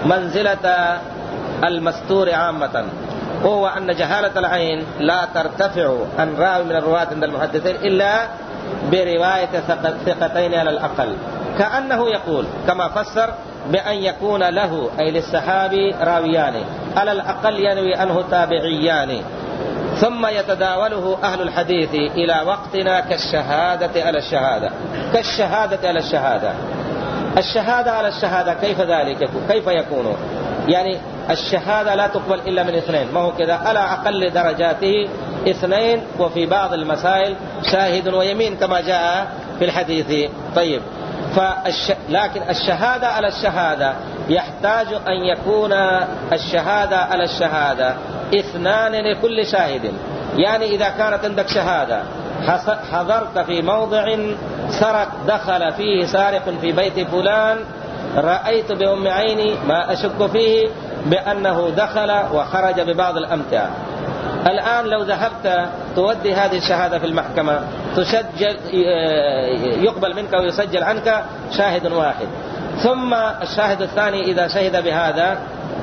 منزلة المستور عامة، وهو أن جهالة العين لا ترتفع عن راوي من الرواة عند المحدثين إلا برواية ثقتين على الأقل. كأنه يقول كما فسر بأن يكون له أي للصحابي راويان على الأقل ينوي عنه تابعيان، ثم يتداوله أهل الحديث إلى وقتنا كالشهادة على الشهادة. كالشهادة على الشهادة، الشهادة على الشهادة كيف ذلك؟ كيف يكون؟ يعني الشهادة لا تقبل إلا من اثنين، ما هو كذا؟ على أقل درجاته اثنين، وفي بعض المسائل شاهد ويمين كما جاء في الحديث. طيب فالش... لكن الشهادة على الشهادة يحتاج أن يكون الشهادة على الشهادة اثنان لكل شاهد. يعني إذا كانت عندك شهادة حضرت في موضع سرق دخل فيه سارق في بيت فلان، رأيت بأم عيني ما أشك فيه بأنه دخل وخرج ببعض الأمتعة، الآن لو ذهبت تودي هذه الشهادة في المحكمة تسجل، يقبل منك ويسجل عنك شاهد واحد، ثم الشاهد الثاني إذا شهد بهذا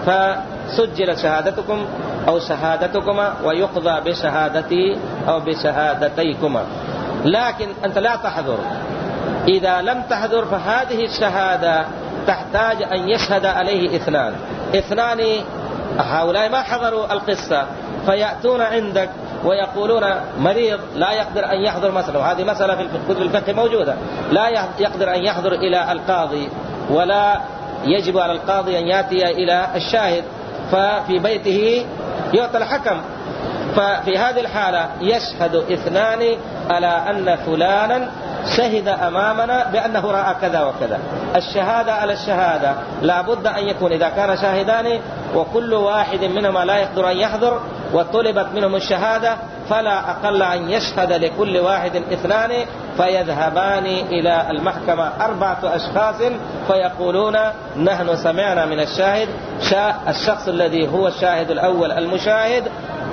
فسجل شهادتكم أو شهادتكما ويقضى بشهادتي أو بشهادتيكما. لكن أنت لا تحضر، إذا لم تحضر فهذه الشهادة تحتاج أن يشهد عليه اثنان اثنان هؤلاء ما حضروا القصة، فيأتون عندك ويقولون مريض لا يقدر أن يحضر مثلا، وهذه مسألة في كتب الفقه موجودة، لا يقدر أن يحضر إلى القاضي ولا يجب على القاضي أن يأتي إلى الشاهد، ففي بيته يعطى الحكم. ففي هذه الحالة يشهد اثنان على أن فلانا شهد أمامنا بأنه رأى كذا وكذا، الشهادة على الشهادة لا بد أن يكون إذا كان شاهدان وكل واحد منهما لا يقدر أن يحضر وطلبت منهم الشهادة فلا أقل أن يشهد لكل واحد اثنان فيذهبان إلى المحكمة أربعة أشخاص فيقولون نحن سمعنا من الشاهد الشخص الذي هو الشاهد الأول المشاهد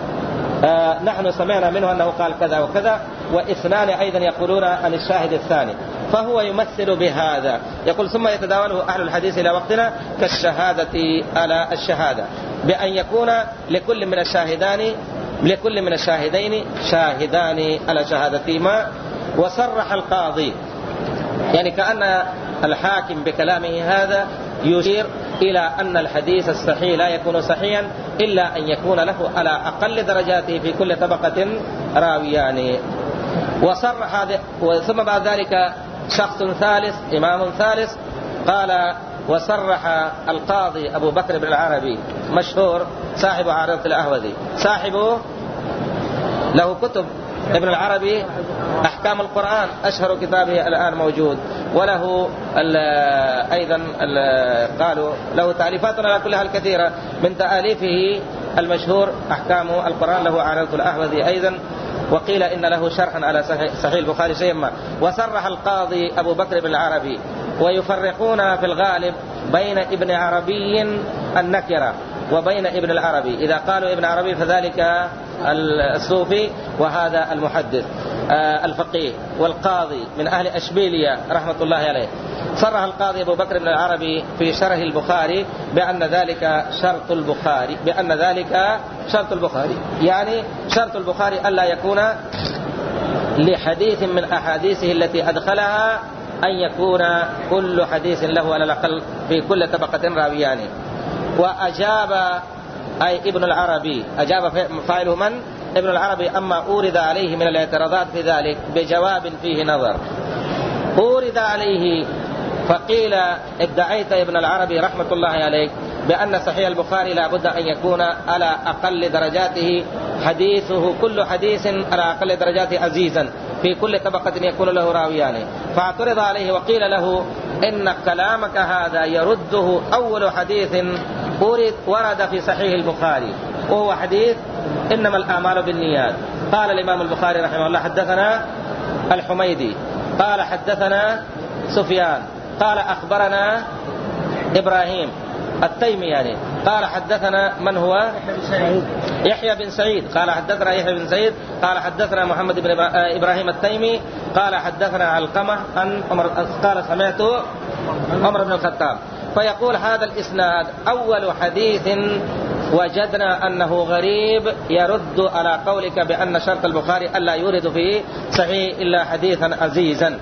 آه نحن سمعنا منه أنه قال كذا وكذا، واثنان أيضا يقولون عن الشاهد الثاني، فهو يمثل بهذا. يقول ثم يتداوله أهل الحديث إلى وقتنا كالشهادة على الشهادة، بأن يكون لكل من الشاهدان لكل من الشاهدين شاهدان على شهادتهما. وصرح القاضي، يعني كأن الحاكم بكلامه هذا يشير إلى أن الحديث الصحيح لا يكون صحيحا إلا أن يكون له على أقل درجاته في كل طبقة راويان. وصرح هذا، ثم بعد ذلك شخص ثالث إمام ثالث قال وصرح القاضي أبو بكر بن العربي مشهور صاحب عارضة الأهوذي، صاحبه له كتب، ابن العربي أحكام القرآن أشهر كتابه الآن موجود، وله ال أيضا ال قالوا له تأليفات على كلها الكثيرة، من تأليفه المشهور أحكام القرآن له عارضة الأهوذي أيضا، وقيل إن له شرحا على صحيح البخاري شيئا ما. وصرح القاضي أبو بكر بن العربي، ويفرقون في الغالب بين ابن عربي النكرة وبين ابن العربي، إذا قالوا ابن عربي فذلك الصوفي وهذا المحدث الفقيه والقاضي من أهل أشبيلية رحمة الله عليه. صرح القاضي أبو بكر بن العربي في شرح البخاري بأن ذلك شرط البخاري بأن ذلك شرط البخاري يعني شرط البخاري ألا يكون لحديث من أحاديثه التي أدخلها أن يكون كل حديث له على الأقل في كل طبقة راويان. وأجاب أي ابن العربي، أجاب فاعله من؟ ابن العربي، أما أورد عليه من الاعتراضات في ذلك بجواب فيه نظر. أورد عليه فقيل ادعيت ابن العربي رحمة الله عليك بأن صحيح البخاري لا بد أن يكون على أقل درجاته حديثه كل حديث على أقل درجاته عزيزا في كل طبقة يكون له راويان. فاعترض عليه وقيل له إن كلامك هذا يرده أول حديث ورد في صحيح البخاري وهو حديث إنما الأعمال بالنيات. قال الإمام البخاري رحمه الله حدثنا الحميدي قال حدثنا سفيان قال أخبرنا إبراهيم التيمي يعني قال حدثنا من هو يحيى بن سعيد قال حدثنا يحيى بن سعيد قال حدثنا محمد بن إبراهيم التيمي قال حدثنا علقمة عن عمر قال سمعت عمر بن الخطاب. فيقول هذا الإسناد أول حديث وجدنا أنه غريب يرد على قولك بأن شرط البخاري ألا يورد فيه صحيح إلا حديثا عزيزا.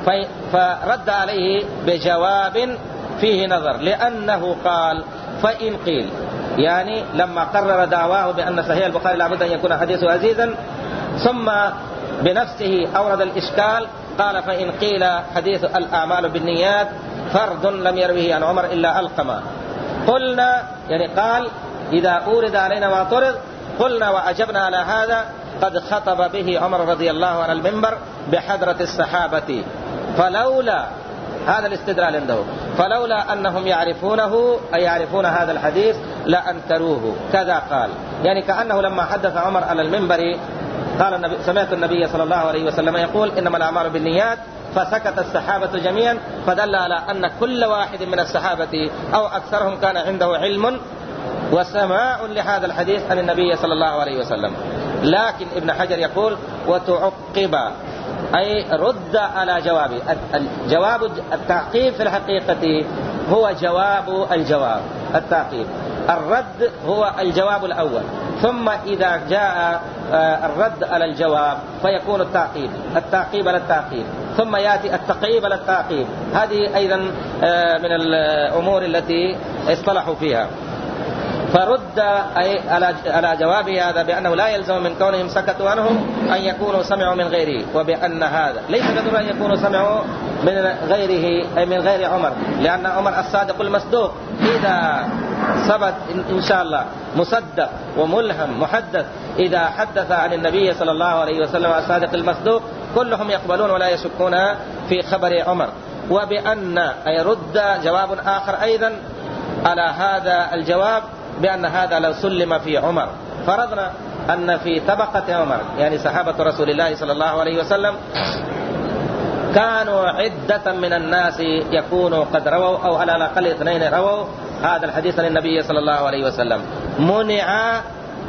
فرد عليه بجواب فيه نظر، لأنه قال فإن قيل، يعني لما قرر دعواه بأن صحيح البخاري لابد أن يكون حديثه عزيزا ثم بنفسه أورد الإشكال قال فإن قيل حديث الأعمال بالنيات فرد لم يروه عن عمر إلا علقمة قلنا، يعني قال إذا أورد علينا واعترض قلنا وأجبنا على هذا قد خطب به عمر رضي الله عنه المنبر بحضرة الصحابة، فلولا هذا الاستدلال عنده فلولا أنهم يعرفونه أي يعرفون هذا الحديث لأنكروه كذا قال. يعني كأنه لما حدث عمر على المنبر قال النبي سمعت النبي صلى الله عليه وسلم يقول إنما الأعمال بالنيات، فسكت الصحابة جميعا، فدل على أن كل واحد من الصحابة أو أكثرهم كان عنده علم وسماع لهذا الحديث عن النبي صلى الله عليه وسلم. لكن ابن حجر يقول وتعقب أي رد على جوابه. الجواب التعقيب في الحقيقة هو جواب الجواب، التعقيب الرد هو الجواب الأول، ثم إذا جاء الرد على الجواب فيكون التعقيب التعقيب على التعقيب، ثم يأتي التقعيب على التعقيب. هذه أيضا من الأمور التي اصطلحوا فيها. فرد أي على جوابه هذا بأنه لا يلزم من كونهم سكتوا عنه أن يكونوا سمعوا من غيره، وبأن هذا ليس قدر أن يكونوا سمعوا من غيره أي من غير عمر، لأن عمر الصادق المصدوق إذا ثبت إن شاء الله مصدق وملهم محدث إذا حدث عن النبي صلى الله عليه وسلم الصادق المصدوق كلهم يقبلون ولا يشكون في خبر عمر. وبأن أي رد جواب آخر أيضا على هذا الجواب بأن هذا لو سلم في عمر. فرضنا أن في طبقة عمر يعني صحابة رسول الله صلى الله عليه وسلم كانوا عدة من الناس يكونوا قد رووا أو على الأقل اثنين رووا هذا الحديث عن النبي صلى الله عليه وسلم، منع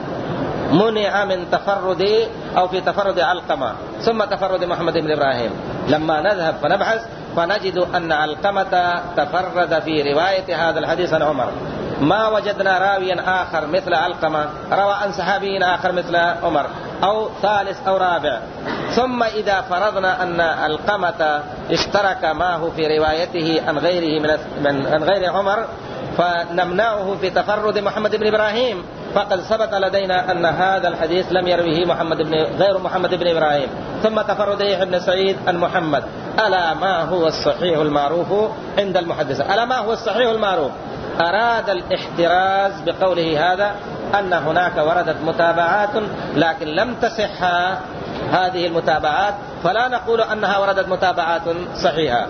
منع من تفرد أو في تفرد علقمة ثم تفرد محمد بن إبراهيم. لما نذهب فنبحث فنجد أن علقمة تفرد في رواية هذا الحديث عن عمر، ما وجدنا راويا آخر مثل علقمة روى عن صحابي آخر مثل عمر أو ثالث أو رابع. ثم إذا فرضنا أن علقمة اشترك معه في روايته عن غيره من عن غير عمر فنمنعه في تفرد محمد بن إبراهيم، فقد ثبت لدينا أن هذا الحديث لم يرويه محمد بن غير محمد بن إبراهيم. ثم تفرد يحيى بن سعيد عن محمد. ألا ما هو الصحيح المعروف عند المحدثة؟ ألا ما هو الصحيح المعروف؟ أراد الاحتراز بقوله هذا أن هناك وردت متابعات لكن لم تصح هذه المتابعات، فلا نقول أنها وردت متابعات صحيحة،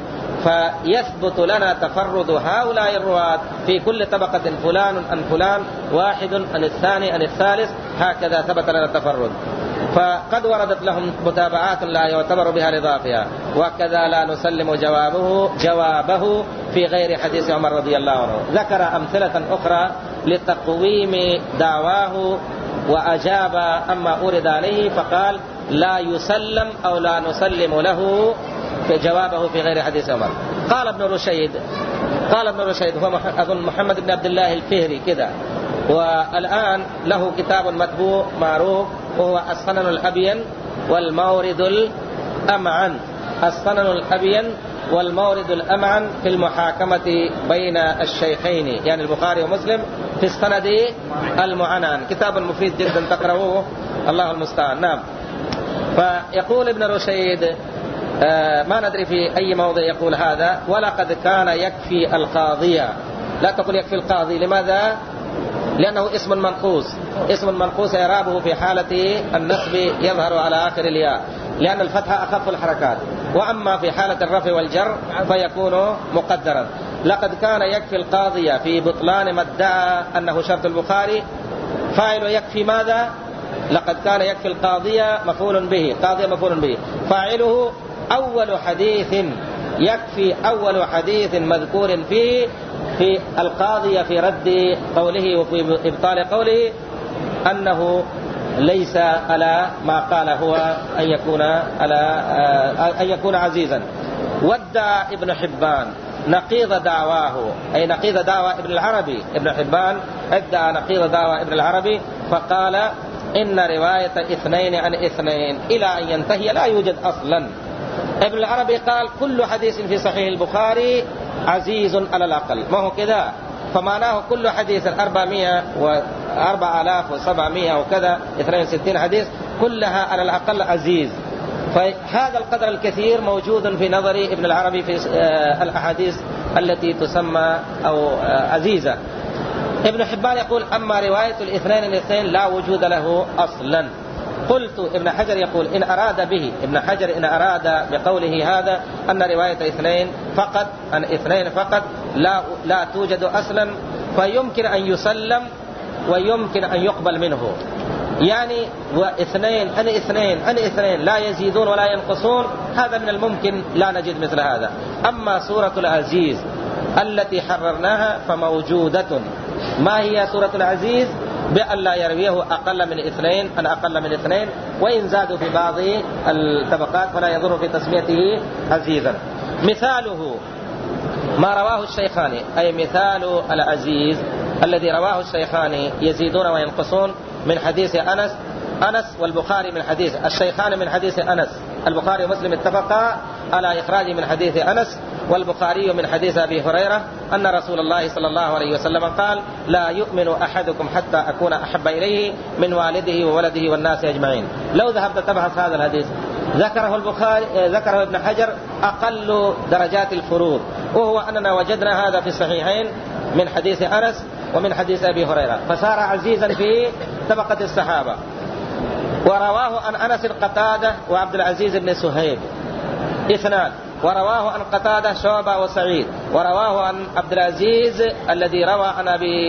فيثبت لنا تفرد هؤلاء الرواة في كل طبقة، فلان عن فلان، واحد عن الثاني عن الثالث، هكذا ثبت لنا التفرد. فقد وردت لهم متابعات لا يعتبر بها لضعفها، وكذا لا نسلم جوابه جوابه في غير حديث عمر رضي الله عنه. ذكر أمثلة أخرى لتقويم دعواه وأجاب أما أورد عليه، فقال لا يسلم أو لا نسلم له في جوابه في غير حديث عمر. قال ابن رشيد قال ابن رشيد هو أظن محمد بن عبد الله الفهري كذا، والآن له كتاب مطبوع معروف وهو السنن الأبين والمورد الأمعن. السنن الأبين والمورد الأمعن في المحاكمة بين الشيخين يعني البخاري ومسلم في السند المعنان، كتاب مفيد جدا تقرأوه الله المستعان. نعم. فيقول ابن رشيد آه ما ندري في أي موضع يقول هذا، ولقد كان يكفي القاضية. لا تقول يكفي القاضي، لماذا؟ لأنه اسم منقوص، اسم منقوص إعرابه في حالة النصب يظهر على آخر الياء لأن الفتحة أخف الحركات، وأما في حالة الرفع والجر فيكون مقدرا. لقد كان يكفي القاضية في بطلان ما ادعى أنه شرط البخاري. فاعل يكفي ماذا؟ لقد كان يكفي القاضية مفعول به، قاضية مفعول به، فاعله أول حديث يكفي أول حديث مذكور فيه في القاضية في رد قوله وفي إبطال قوله أنه ليس على ما قال هو أن يكون على أن يكون عزيزا. ودع ابن حبان نقيض دعواه، أي نقيض دعوى ابن العربي. ابن حبان ادعى نقيض دعوى ابن العربي فقال إن رواية اثنين عن اثنين إلى أن ينتهي لا يوجد أصلا. ابن العربي قال كل حديث في صحيح البخاري عزيز على الأقل، ما هو كذا؟ فمعناه كل حديث أربعمائة وأربعة آلاف وسبعمائة وكذا اثنين وستين حديث كلها على الأقل عزيز. فهذا القدر الكثير موجود في نظر ابن العربي في الأحاديث التي تسمى أو عزيزة. ابن حبان يقول أما رواية الاثنين الاثنين لا وجود له أصلا. قلت ابن حجر يقول إن أراد به ابن حجر إن أراد بقوله هذا أن رواية اثنين فقط عن اثنين فقط لا لا توجد أصلا، فيمكن أن يسلم ويمكن أن يقبل منه، يعني واثنين عن اثنين عن اثنين لا يزيدون ولا ينقصون، هذا من الممكن لا نجد مثل هذا. أما سورة العزيز التي حررناها فموجودة. ما هي سورة العزيز؟ بأن لا يرويه أقل من اثنين عن أقل من اثنين، وإن زادوا في بعض الطبقات فلا يضر في تسميته عزيزا. مثاله ما رواه الشيخان، أي مثال العزيز الذي رواه الشيخان يزيدون وينقصون من حديث أنس أنس والبخاري من حديث الشيخان من حديث أنس. البخاري ومسلم اتفقا على إخراجه من حديث أنس، والبخاري من حديث أبي هريرة أن رسول الله صلى الله عليه وسلم قال لا يؤمن أحدكم حتى أكون أحب إليه من والده وولده والناس أجمعين. لو ذهبت تبحث هذا الحديث ذكره البخاري ذكره ابن حجر أقل درجات الفروض، وهو أننا وجدنا هذا في الصحيحين من حديث أنس ومن حديث أبي هريرة، فصار عزيزا في طبقة الصحابة. ورواه عن أنس قتادة وعبد العزيز بن سهيب اثنان، ورواه عن قتادة شعبة وسعيد، ورواه عن عبد العزيز الذي روى عن أبي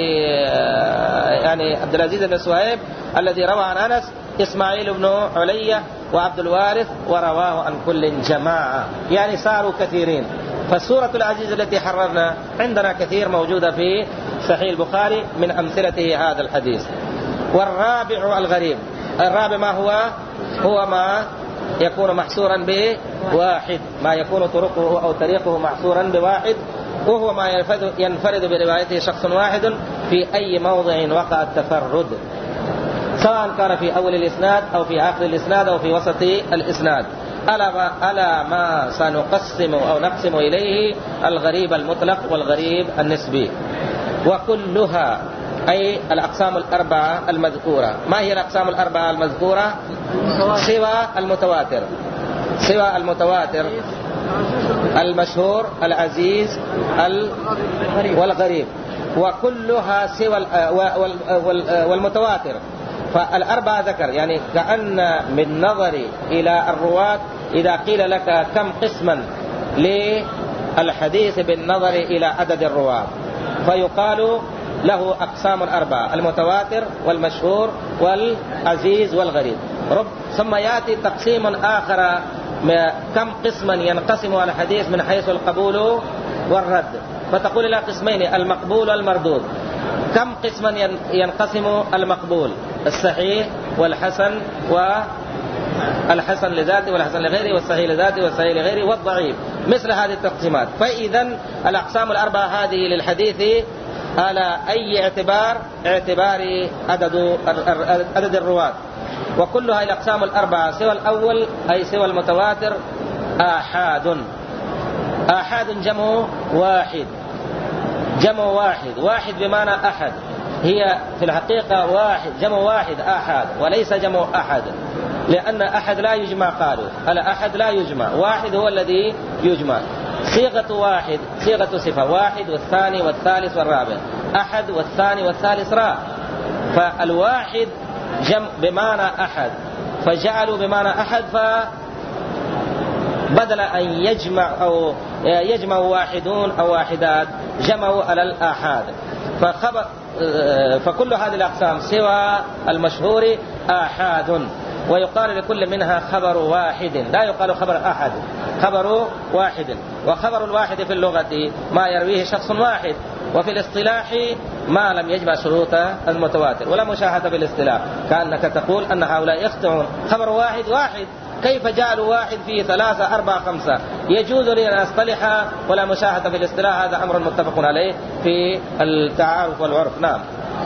يعني عبد العزيز بن سهيب الذي روى عن أنس إسماعيل بن علية وعبد الوارث، ورواه عن كل جماعة، يعني صاروا كثيرين. فالسورة العزيز التي حررنا عندنا كثير موجودة في صحيح البخاري من أمثلته هذا الحديث. والرابع الغريب، الرابع ما هو؟ هو ما يكون محصورا بواحد، ما يكون طرقه أو طريقه محصورا بواحد، وهو ما ينفرد بروايته شخص واحد في أي موضع وقع التفرد، سواء كان في أول الإسناد أو في آخر الإسناد أو في وسط الإسناد. ألا ما سنقسم أو نقسم إليه الغريب المطلق والغريب النسبي، وكلها أي الأقسام الأربعة المذكورة. ما هي الأقسام الأربعة المذكورة؟ سوى المتواتر، سوى المتواتر المشهور العزيز والغريب، وكلها سوى والمتواتر. فالأربعة ذكر، يعني كأن من نظر إلى الرواة إذا قيل لك كم قسما للحديث بالنظر إلى عدد الرواة فيقال له أقسام أربعة: المتواتر والمشهور والعزيز والغريب. رب ثم يأتي تقسيم آخر كم قسما ينقسم على الحديث من حيث القبول والرد، فتقول إلى قسمين: المقبول والمردود. كم قسما ينقسم المقبول؟ الصحيح والحسن والحسن لذاته والحسن لغيره، والصحيح لذاته والصحيح لغيره، والضعيف، مثل هذه التقسيمات. فإذا الأقسام الأربعة هذه للحديث على أي اعتبار؟ اعتبار عدد عدد الرواة، وكلها الأقسام الأربعة سوى الأول أي سوى المتواتر آحاد. آحاد جمع واحد، جمع واحد، واحد بمعنى أحد، هي في الحقيقة واحد، جمع واحد آحاد، وليس جمع أحد، لأن أحد لا يجمع، قالوا الأحد لا يجمع، واحد هو الذي يجمع. صيغة واحد صيغة صفة، واحد والثاني والثالث والرابع، أحد والثاني والثالث رابع، فالواحد جمع بمعنى أحد، فجعلوا بمعنى أحد، فبدل أن يجمع أو يجمع واحدون أو واحدات جمعوا على الآحاد. فخبر فكل هذه الأقسام سوى المشهور آحاد، ويقال لكل منها خبر واحد، لا يقال خبر أحد، خبر واحد. وخبر الواحد في اللغة ما يرويه شخص واحد، وفي الاصطلاح ما لم يجمع شروط المتواتر، ولا مشاهدة بالاصطلاح، كأنك تقول أن هؤلاء يخطئون، خبر واحد واحد، كيف جعلوا واحد فيه ثلاثة أربعة خمسة؟ يجوز لي أن أصطلح ولا مشاهدة في الاصطلاح، هذا أمر متفق عليه في التعارف والعرف. نعم.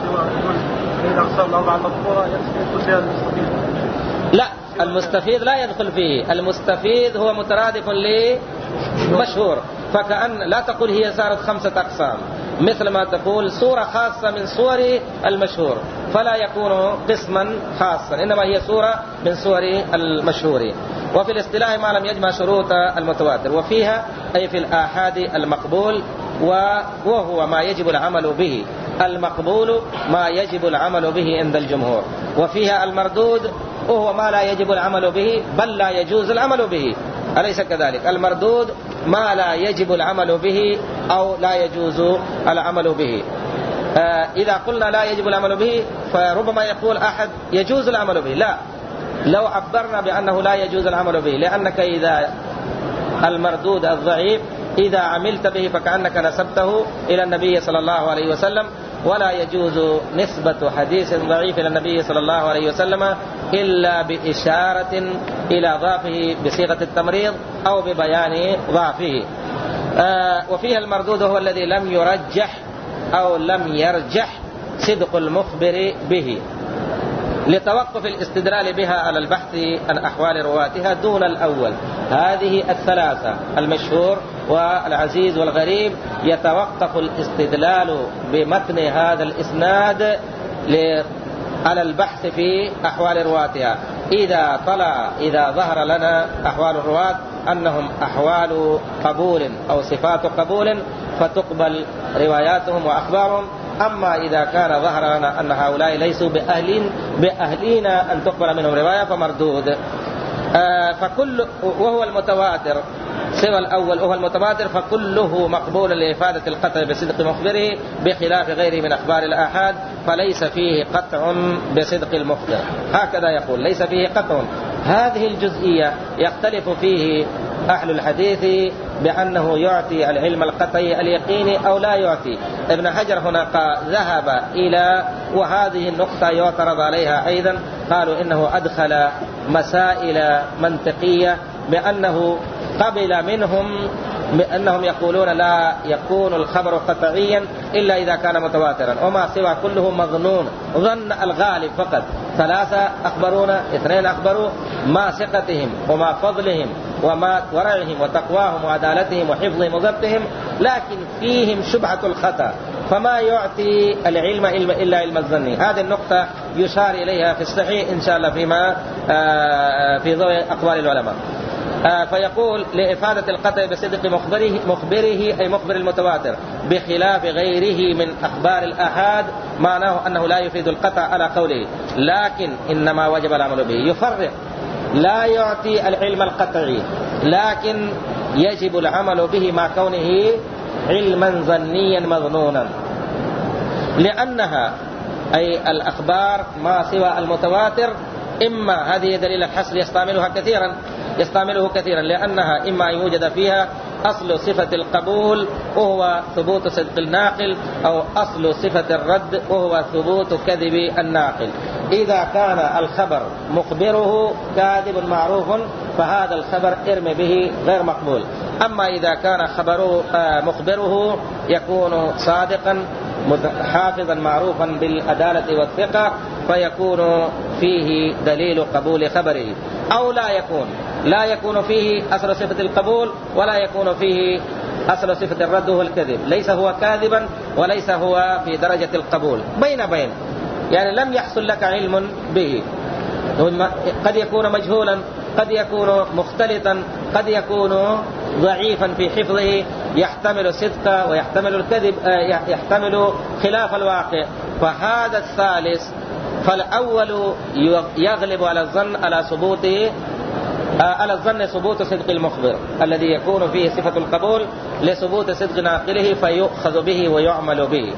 لا، المستفيد لا يدخل فيه، المستفيد هو مترادف لمشهور، فكأن لا تقول هي صارت خمسة أقسام، مثل ما تقول صورة خاصة من صور المشهور، فلا يكون قسما خاصا، إنما هي صورة من صور المشهور. وفي الاصطلاح ما لم يجمع شروط المتواتر، وفيها أي في الآحاد المقبول، وهو ما يجب العمل به، المقبول ما يجب العمل به عند الجمهور. وفيها المردود، وهو ما لا يجب العمل به بل لا يجوز العمل به، أليس كذلك؟ المردود ما لا يجب العمل به أو لا يجوز العمل به. آه إذا قلنا لا يجب العمل به فربما يقول أحد يجوز العمل به، لا، لو عبرنا بأنه لا يجوز العمل به، لأنك إذا المردود الضعيف إذا عملت به فكأنك نسبته إلى النبي صلى الله عليه وسلم، ولا يجوز نسبة حديث ضعيف إلى النبي صلى الله عليه وسلم إلا بإشارة إلى ضعفه بصيغة التمريض أو ببيان ضعفه. آه وفيها المردود هو الذي لم يرجح أو لم يرجح صدق المخبر به، لتوقف الاستدلال بها على البحث عن أحوال رواتها دون الأول. هذه الثلاثة المشهور والعزيز والغريب يتوقف الاستدلال بمتن هذا الإسناد على البحث في أحوال رواتها. إذا طلع إذا ظهر لنا أحوال الرواة أنهم أحوال قبول أو صفات قبول فتقبل رواياتهم وأخبارهم. أما إذا كان ظهر لنا أن هؤلاء ليسوا بأهلين بأهلين أن تقبل منهم رواية فمردود. آه فكل وهو المتواتر سوى الأول وهو المتواتر فكله مقبول لإفادة القطع بصدق مخبره بخلاف غيره من أخبار الآحاد فليس فيه قطع بصدق المخبر. هكذا يقول ليس فيه قطع. هذه الجزئية يختلف فيه أهل الحديث بأنه يعطي العلم القطعي اليقيني أو لا يعطي. ابن حجر هنا ذهب إلى وهذه النقطة يعترض عليها أيضا، قالوا إنه أدخل مسائل منطقية بأنه قبل منهم بأنهم يقولون لا يكون الخبر قطعيا إلا إذا كان متواترا وما سوى كله مظنون ظن الغالب فقط. ثلاثة أخبرونا اثنين أخبروا ما ثقتهم وما فضلهم وما ورعهم وتقواهم وعدالتهم وحفظهم وضبطهم، لكن فيهم شبهة الخطأ فما يعطي العلم إلا علم الظن. هذه النقطة يشار إليها في الصحيح إن شاء الله فيما في ضوء أقوال العلماء. فيقول لإفادة القطع بصدق مخبره, مخبره أي مخبر المتواتر بخلاف غيره من أخبار الآحاد معناه أنه لا يفيد القطع على قوله، لكن إنما وجب العمل به. يفرق لا يعطي العلم القطعي لكن يجب العمل به مع كونه علما ظنيا مظنونا، لأنها أي الأخبار ما سوى المتواتر إما هذه دليل الحصر يستعملها كثيرا يستعمله كثيرا لأنها إما يوجد فيها أصل صفة القبول وهو ثبوت صدق الناقل أو أصل صفة الرد وهو ثبوت كذب الناقل. إذا كان الخبر مخبره كاذب معروف فهذا الخبر ارمي به غير مقبول. أما إذا كان خبره مخبره يكون صادقا حافظا معروفا بالعدالة والثقة فيكون فيه دليل قبول خبره، أو لا يكون لا يكون فيه أصل صفة القبول ولا يكون فيه أصل صفة الرد هو الكذب، ليس هو كاذبا وليس هو في درجة القبول، بين بين يعني لم يحصل لك علم به، قد يكون مجهولا قد يكون مختلطا قد يكون ضعيفا في حفظه يحتمل الصدق ويحتمل الكذب يحتمل خلاف الواقع. فهذا الثالث فالأول يغلب على الظن على ثبوته على الظن ثبوت صدق المخبر الذي يكون فيه صفة القبول لثبوت صدق ناقله فيؤخذ به ويعمل به.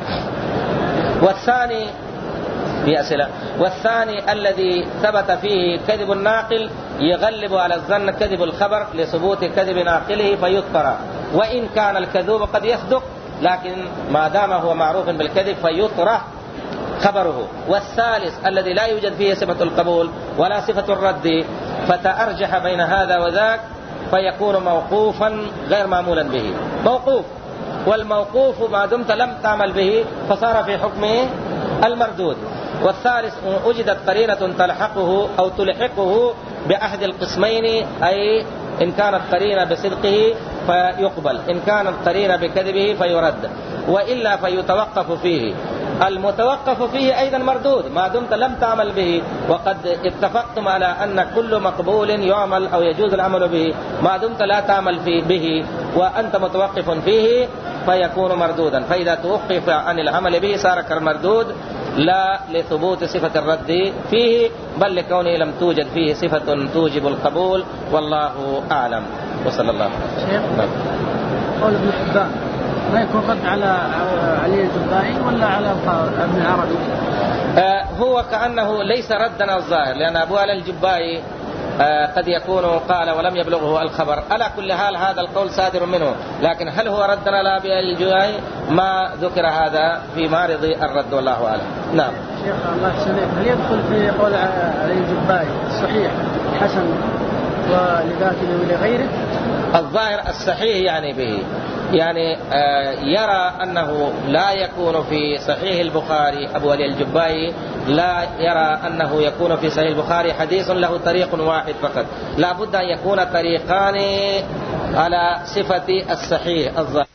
والثاني في أسئلة والثاني الذي ثبت فيه كذب الناقل يغلب على الظن كذب الخبر لثبوت كذب ناقله فيطرى، وإن كان الكذوب قد يصدق لكن ما دام هو معروف بالكذب فيطرح خبره. والثالث الذي لا يوجد فيه صفة القبول ولا صفة الرد فتأرجح بين هذا وذاك فيكون موقوفا غير معمولا به. موقوف والموقوف ما دمت لم تعمل به فصار في حكمه المردود. والثالث وجدت قرينة تلحقه أو تلحقه بأحد القسمين، أي إن كانت قرينة بصدقه فيقبل إن كانت قرينة بكذبه فيرد وإلا فيتوقف فيه. المتوقف فيه أيضا مردود ما دمت لم تعمل به، وقد اتفقتم على أن كل مقبول يعمل أو يجوز العمل به ما دمت لا تعمل فيه به وأنت متوقف فيه فيكون مردودا. فإذا توقف عن العمل به صار كالمردود لا لثبوت صفة الرد فيه بل لكونه لم توجد فيه صفة توجب القبول، والله أعلم. وصلى الله شيخ قول ابن حبان ما يكون رد على علي الجبائي ولا على ابن عربي؟ آه هو كأنه ليس ردا الظاهر، لأن أبو علي الجبائي آه قد يكون قال ولم يبلغه الخبر. على كل حال هذا القول صادر منه، لكن هل هو رد على أبي علي الجبائي؟ ما ذكر هذا في معرض الرد والله أعلم. نعم. شيخ الله يسلمك، هل يدخل في قول علي الجبائي الصحيح حسن ولذاته ولغيره؟ الظاهر الصحيح يعني به يعني آه يرى أنه لا يكون في صحيح البخاري. أبو علي الجبائي لا يرى أنه يكون في صحيح البخاري حديث له طريق واحد فقط، لا بد أن يكون طريقان على صفة الصحيح الظاهر.